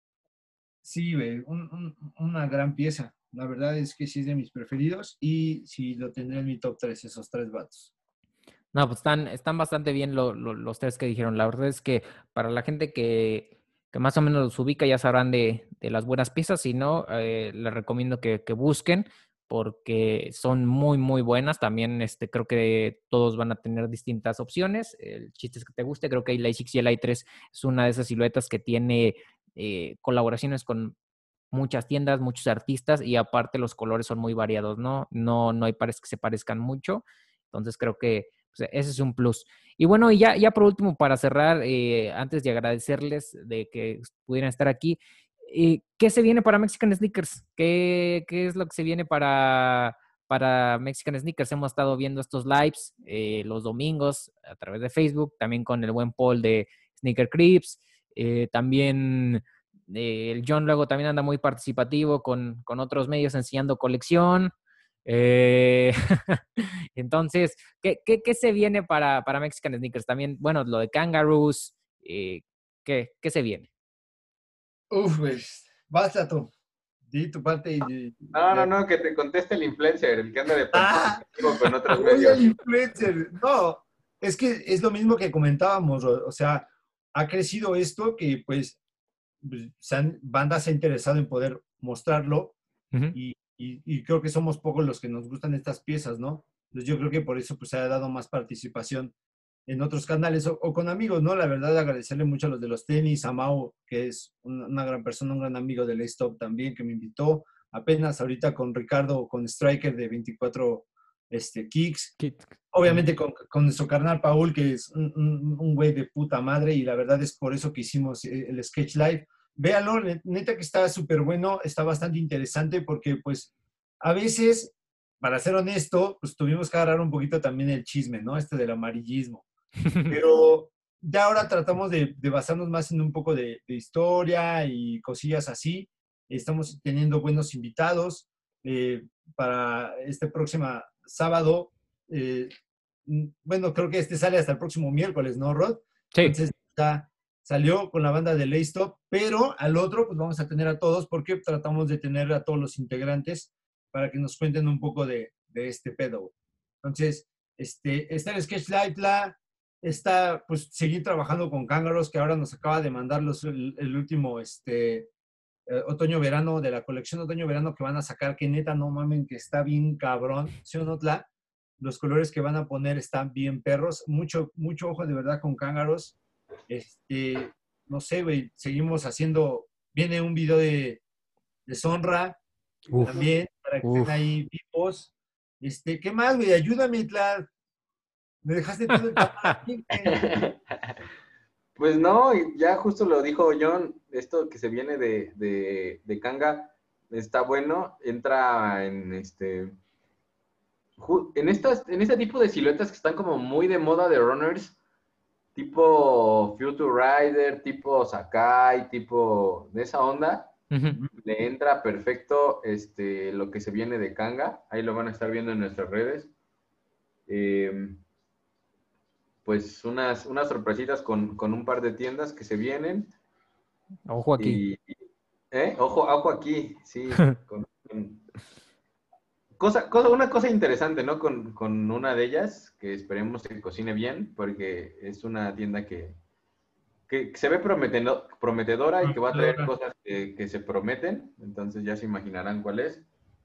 sí, güey, un, un, una gran pieza. La verdad es que sí es de mis preferidos y sí lo tendré en mi top tres esos tres vatos. No, pues están, están bastante bien lo- lo- los tres que dijeron. La verdad es que para la gente que, que más o menos los ubica ya sabrán de, de las buenas piezas. Si no, eh, les recomiendo que, que busquen porque son muy, muy buenas. También este, creo que todos van a tener distintas opciones. El chiste es que te guste. Creo que el i seis y el i tres es una de esas siluetas que tiene eh, colaboraciones con muchas tiendas, muchos artistas y aparte los colores son muy variados, ¿no? No, no hay pares que se parezcan mucho. Entonces creo que pues, ese es un plus. Y bueno, y ya, ya por último, para cerrar, eh, antes de agradecerles de que pudieran estar aquí, eh, ¿qué se viene para Mexican Sneakers? ¿Qué, qué es lo que se viene para, para Mexican Sneakers? Hemos estado viendo estos lives eh, los domingos a través de Facebook, también con el buen Paul de Sneaker Crips, eh, también eh, el John luego también anda muy participativo con, con otros medios enseñando colección. Eh, entonces, ¿qué, qué, qué se viene para, para Mexican Sneakers? También, bueno, lo de Kangaroos, eh, ¿qué, ¿qué se viene? Uf, pues, basta tú. Di tu parte y... No, no, ya. no, que te conteste el influencer, el que anda de Ah, participativo con otros voy al medios. influencer. No, es que es lo mismo que comentábamos, o, o sea, ha crecido esto que pues pues, se han, bandas se han interesado en poder mostrarlo Uh -huh. y, y, y, creo que somos pocos los que nos gustan estas piezas, ¿no? Entonces yo creo que por eso pues se ha dado más participación en otros canales o, o con amigos, ¿no? La verdad agradecerle mucho a los de los tenis, a Mau, que es una, una gran persona, un gran amigo del Stop también, que me invitó apenas ahorita con Ricardo, con Striker de veinticuatro este, Kicks. Obviamente con, con nuestro carnal Paul, que es un, un, un güey de puta madre, y la verdad es por eso que hicimos el Sketch Live. Véanlo, neta que está súper bueno, está bastante interesante porque pues a veces, para ser honesto, pues tuvimos que agarrar un poquito también el chisme, ¿no? Este del amarillismo. Pero ya ahora tratamos de, de basarnos más en un poco de, de, historia y cosillas así. Estamos teniendo buenos invitados eh, para este próximo sábado. Eh, bueno, creo que este sale hasta el próximo miércoles, ¿no, Rod? Sí. Entonces ya salió con la banda de Laystop, pero al otro pues vamos a tener a todos porque tratamos de tener a todos los integrantes para que nos cuenten un poco de, de este pedo. Entonces, este, está el Sketch Live, la, está pues seguir trabajando con Kangaroos, que ahora nos acaba de mandar los, el, el último este, eh, otoño-verano de la colección otoño-verano que van a sacar, que neta no mamen, que está bien cabrón, ¿sí o no, Tla? Los colores que van a poner están bien perros, mucho, mucho ojo de verdad con Kangaroos. Este, no sé, güey, seguimos haciendo, viene un video de, de Sonra Uf, también, para que estén uf. ahí vivos. Este, ¿qué más, güey? Ayúdame, Tla. Me dejaste todo el camarón. Pues no, ya justo lo dijo John, esto que se viene de, de, de Kanga está bueno, entra en este en estas, en este tipo de siluetas que están como muy de moda de runners, tipo Future Rider, tipo Sakai, tipo de esa onda, Ujú. le entra perfecto este, lo que se viene de Kanga, ahí lo van a estar viendo en nuestras redes. Eh, pues unas, unas sorpresitas con, con un par de tiendas que se vienen. Ojo aquí. Y, ¿eh? Ojo, ojo aquí, sí. Con, con- cosa, cosa, una cosa interesante, ¿no? Con, con una de ellas, que esperemos que cocine bien, porque es una tienda que, que se ve prometeno- prometedora y que va a traer Prometedora. cosas que, que se prometen. Entonces ya se imaginarán cuál es.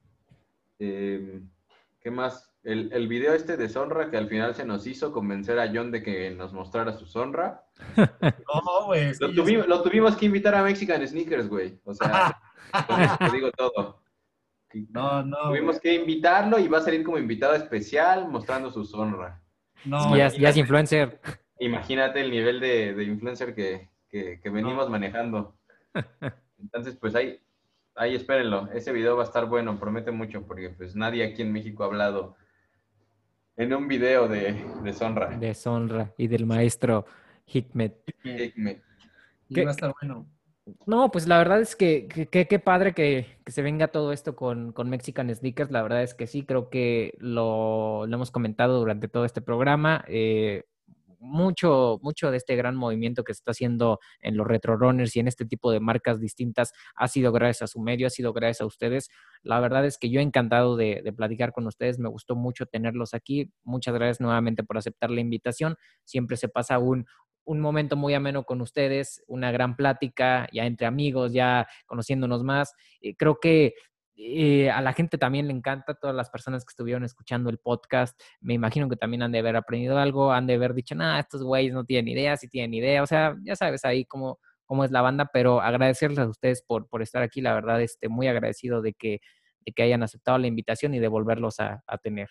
Eh, ¿qué más? El, el video este de Sonra, que al final se nos hizo convencer a John de que nos mostrara su Sonra. No, güey, es que Lo yo sí. tuvimos, lo tuvimos que invitar a Mexican Sneakers, güey. O sea, con eso te digo todo. No, no, güey. Tuvimos que invitarlo y va a salir como invitado especial mostrando su Sonra. Es No, que ya, güey. ya es Imagínate, influencer. imagínate el nivel de, de influencer que, que, que venimos No. manejando. Entonces, pues ahí, ahí espérenlo. Ese video va a estar bueno, promete mucho, porque pues nadie aquí en México ha hablado en un video de, de Sonra. De Sonra y del maestro Hikmet. Hikmet. Y va a ¿Qué, estar bueno. No, pues la verdad es que que- que- qué padre que, que se venga todo esto con, con Mexican Sneakers. La verdad es que sí, creo que lo, lo hemos comentado durante todo este programa. Eh, mucho, mucho de este gran movimiento que se está haciendo en los retro runners y en este tipo de marcas distintas ha sido gracias a su medio, ha sido gracias a ustedes. La verdad es que yo encantado de, de platicar con ustedes. Me gustó mucho tenerlos aquí. Muchas gracias nuevamente por aceptar la invitación. Siempre se pasa un un momento muy ameno con ustedes, una gran plática, ya entre amigos, ya conociéndonos más. Eh, creo que eh, a la gente también le encanta, todas las personas que estuvieron escuchando el podcast, me imagino que también han de haber aprendido algo, han de haber dicho, nah, estos güeyes no tienen idea, sí tienen idea, o sea, ya sabes ahí cómo, cómo es la banda, pero agradecerles a ustedes por, por estar aquí, la verdad, este, muy agradecido de que, de que hayan aceptado la invitación y de volverlos a, a tener.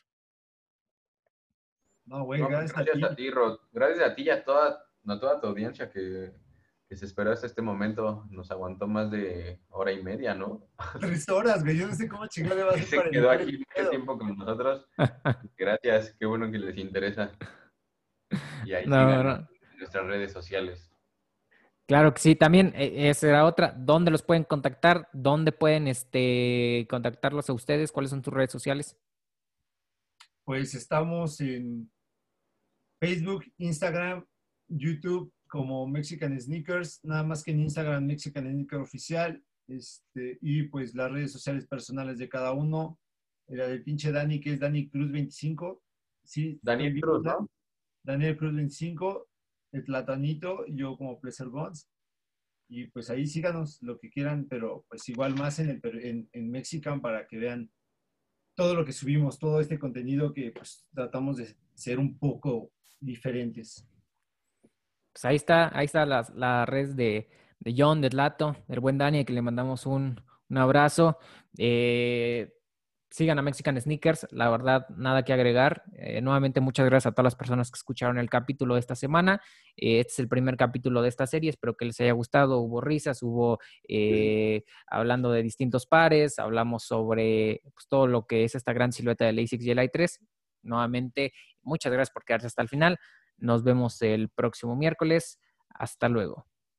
No, güey, No, pues gracias a gracias a ti. ti, Rod. Gracias a ti y a toda, a toda tu audiencia que, que se esperó hasta este momento. Nos aguantó más de hora y media, ¿no? Tres horas, güey. Yo no sé cómo chingado le va a Que hacer se para quedó editar el aquí mucho pedo. tiempo con nosotros. Gracias, qué bueno que les interesa. Y ahí No, síganos no. en nuestras redes sociales. Claro que sí, también eh, esa era otra. ¿Dónde los pueden contactar? ¿Dónde pueden este, contactarlos a ustedes? ¿Cuáles son tus redes sociales? Pues estamos en Facebook, Instagram, YouTube como Mexican Sneakers, nada más que en Instagram Mexican Sneaker Oficial, este, y pues las redes sociales personales de cada uno. La del pinche Dani, que es Dani Cruz veinticinco. Sí, estoy Daniel bien, Cruz, ¿verdad? ¿no? Daniel Cruz veinticinco, el Platanito, yo como Pleasure Bonds. Y pues ahí síganos lo que quieran, pero pues igual más en, el, en, en Mexican para que vean todo lo que subimos, todo este contenido que pues tratamos de ser un poco diferentes. Pues ahí está, ahí está las, las redes de, de John, de Lato, del buen Dani, que le mandamos un, un abrazo. Eh, sigan a Mexican Sneakers, la verdad, nada que agregar. Eh, nuevamente, muchas gracias a todas las personas que escucharon el capítulo de esta semana. Eh, este es el primer capítulo de esta serie, espero que les haya gustado. Hubo risas, hubo eh, hablando de distintos pares, hablamos sobre pues, todo lo que es esta gran silueta del ASICS y el i tres. Nuevamente, muchas gracias por quedarse hasta el final. Nos vemos el próximo miércoles. Hasta luego.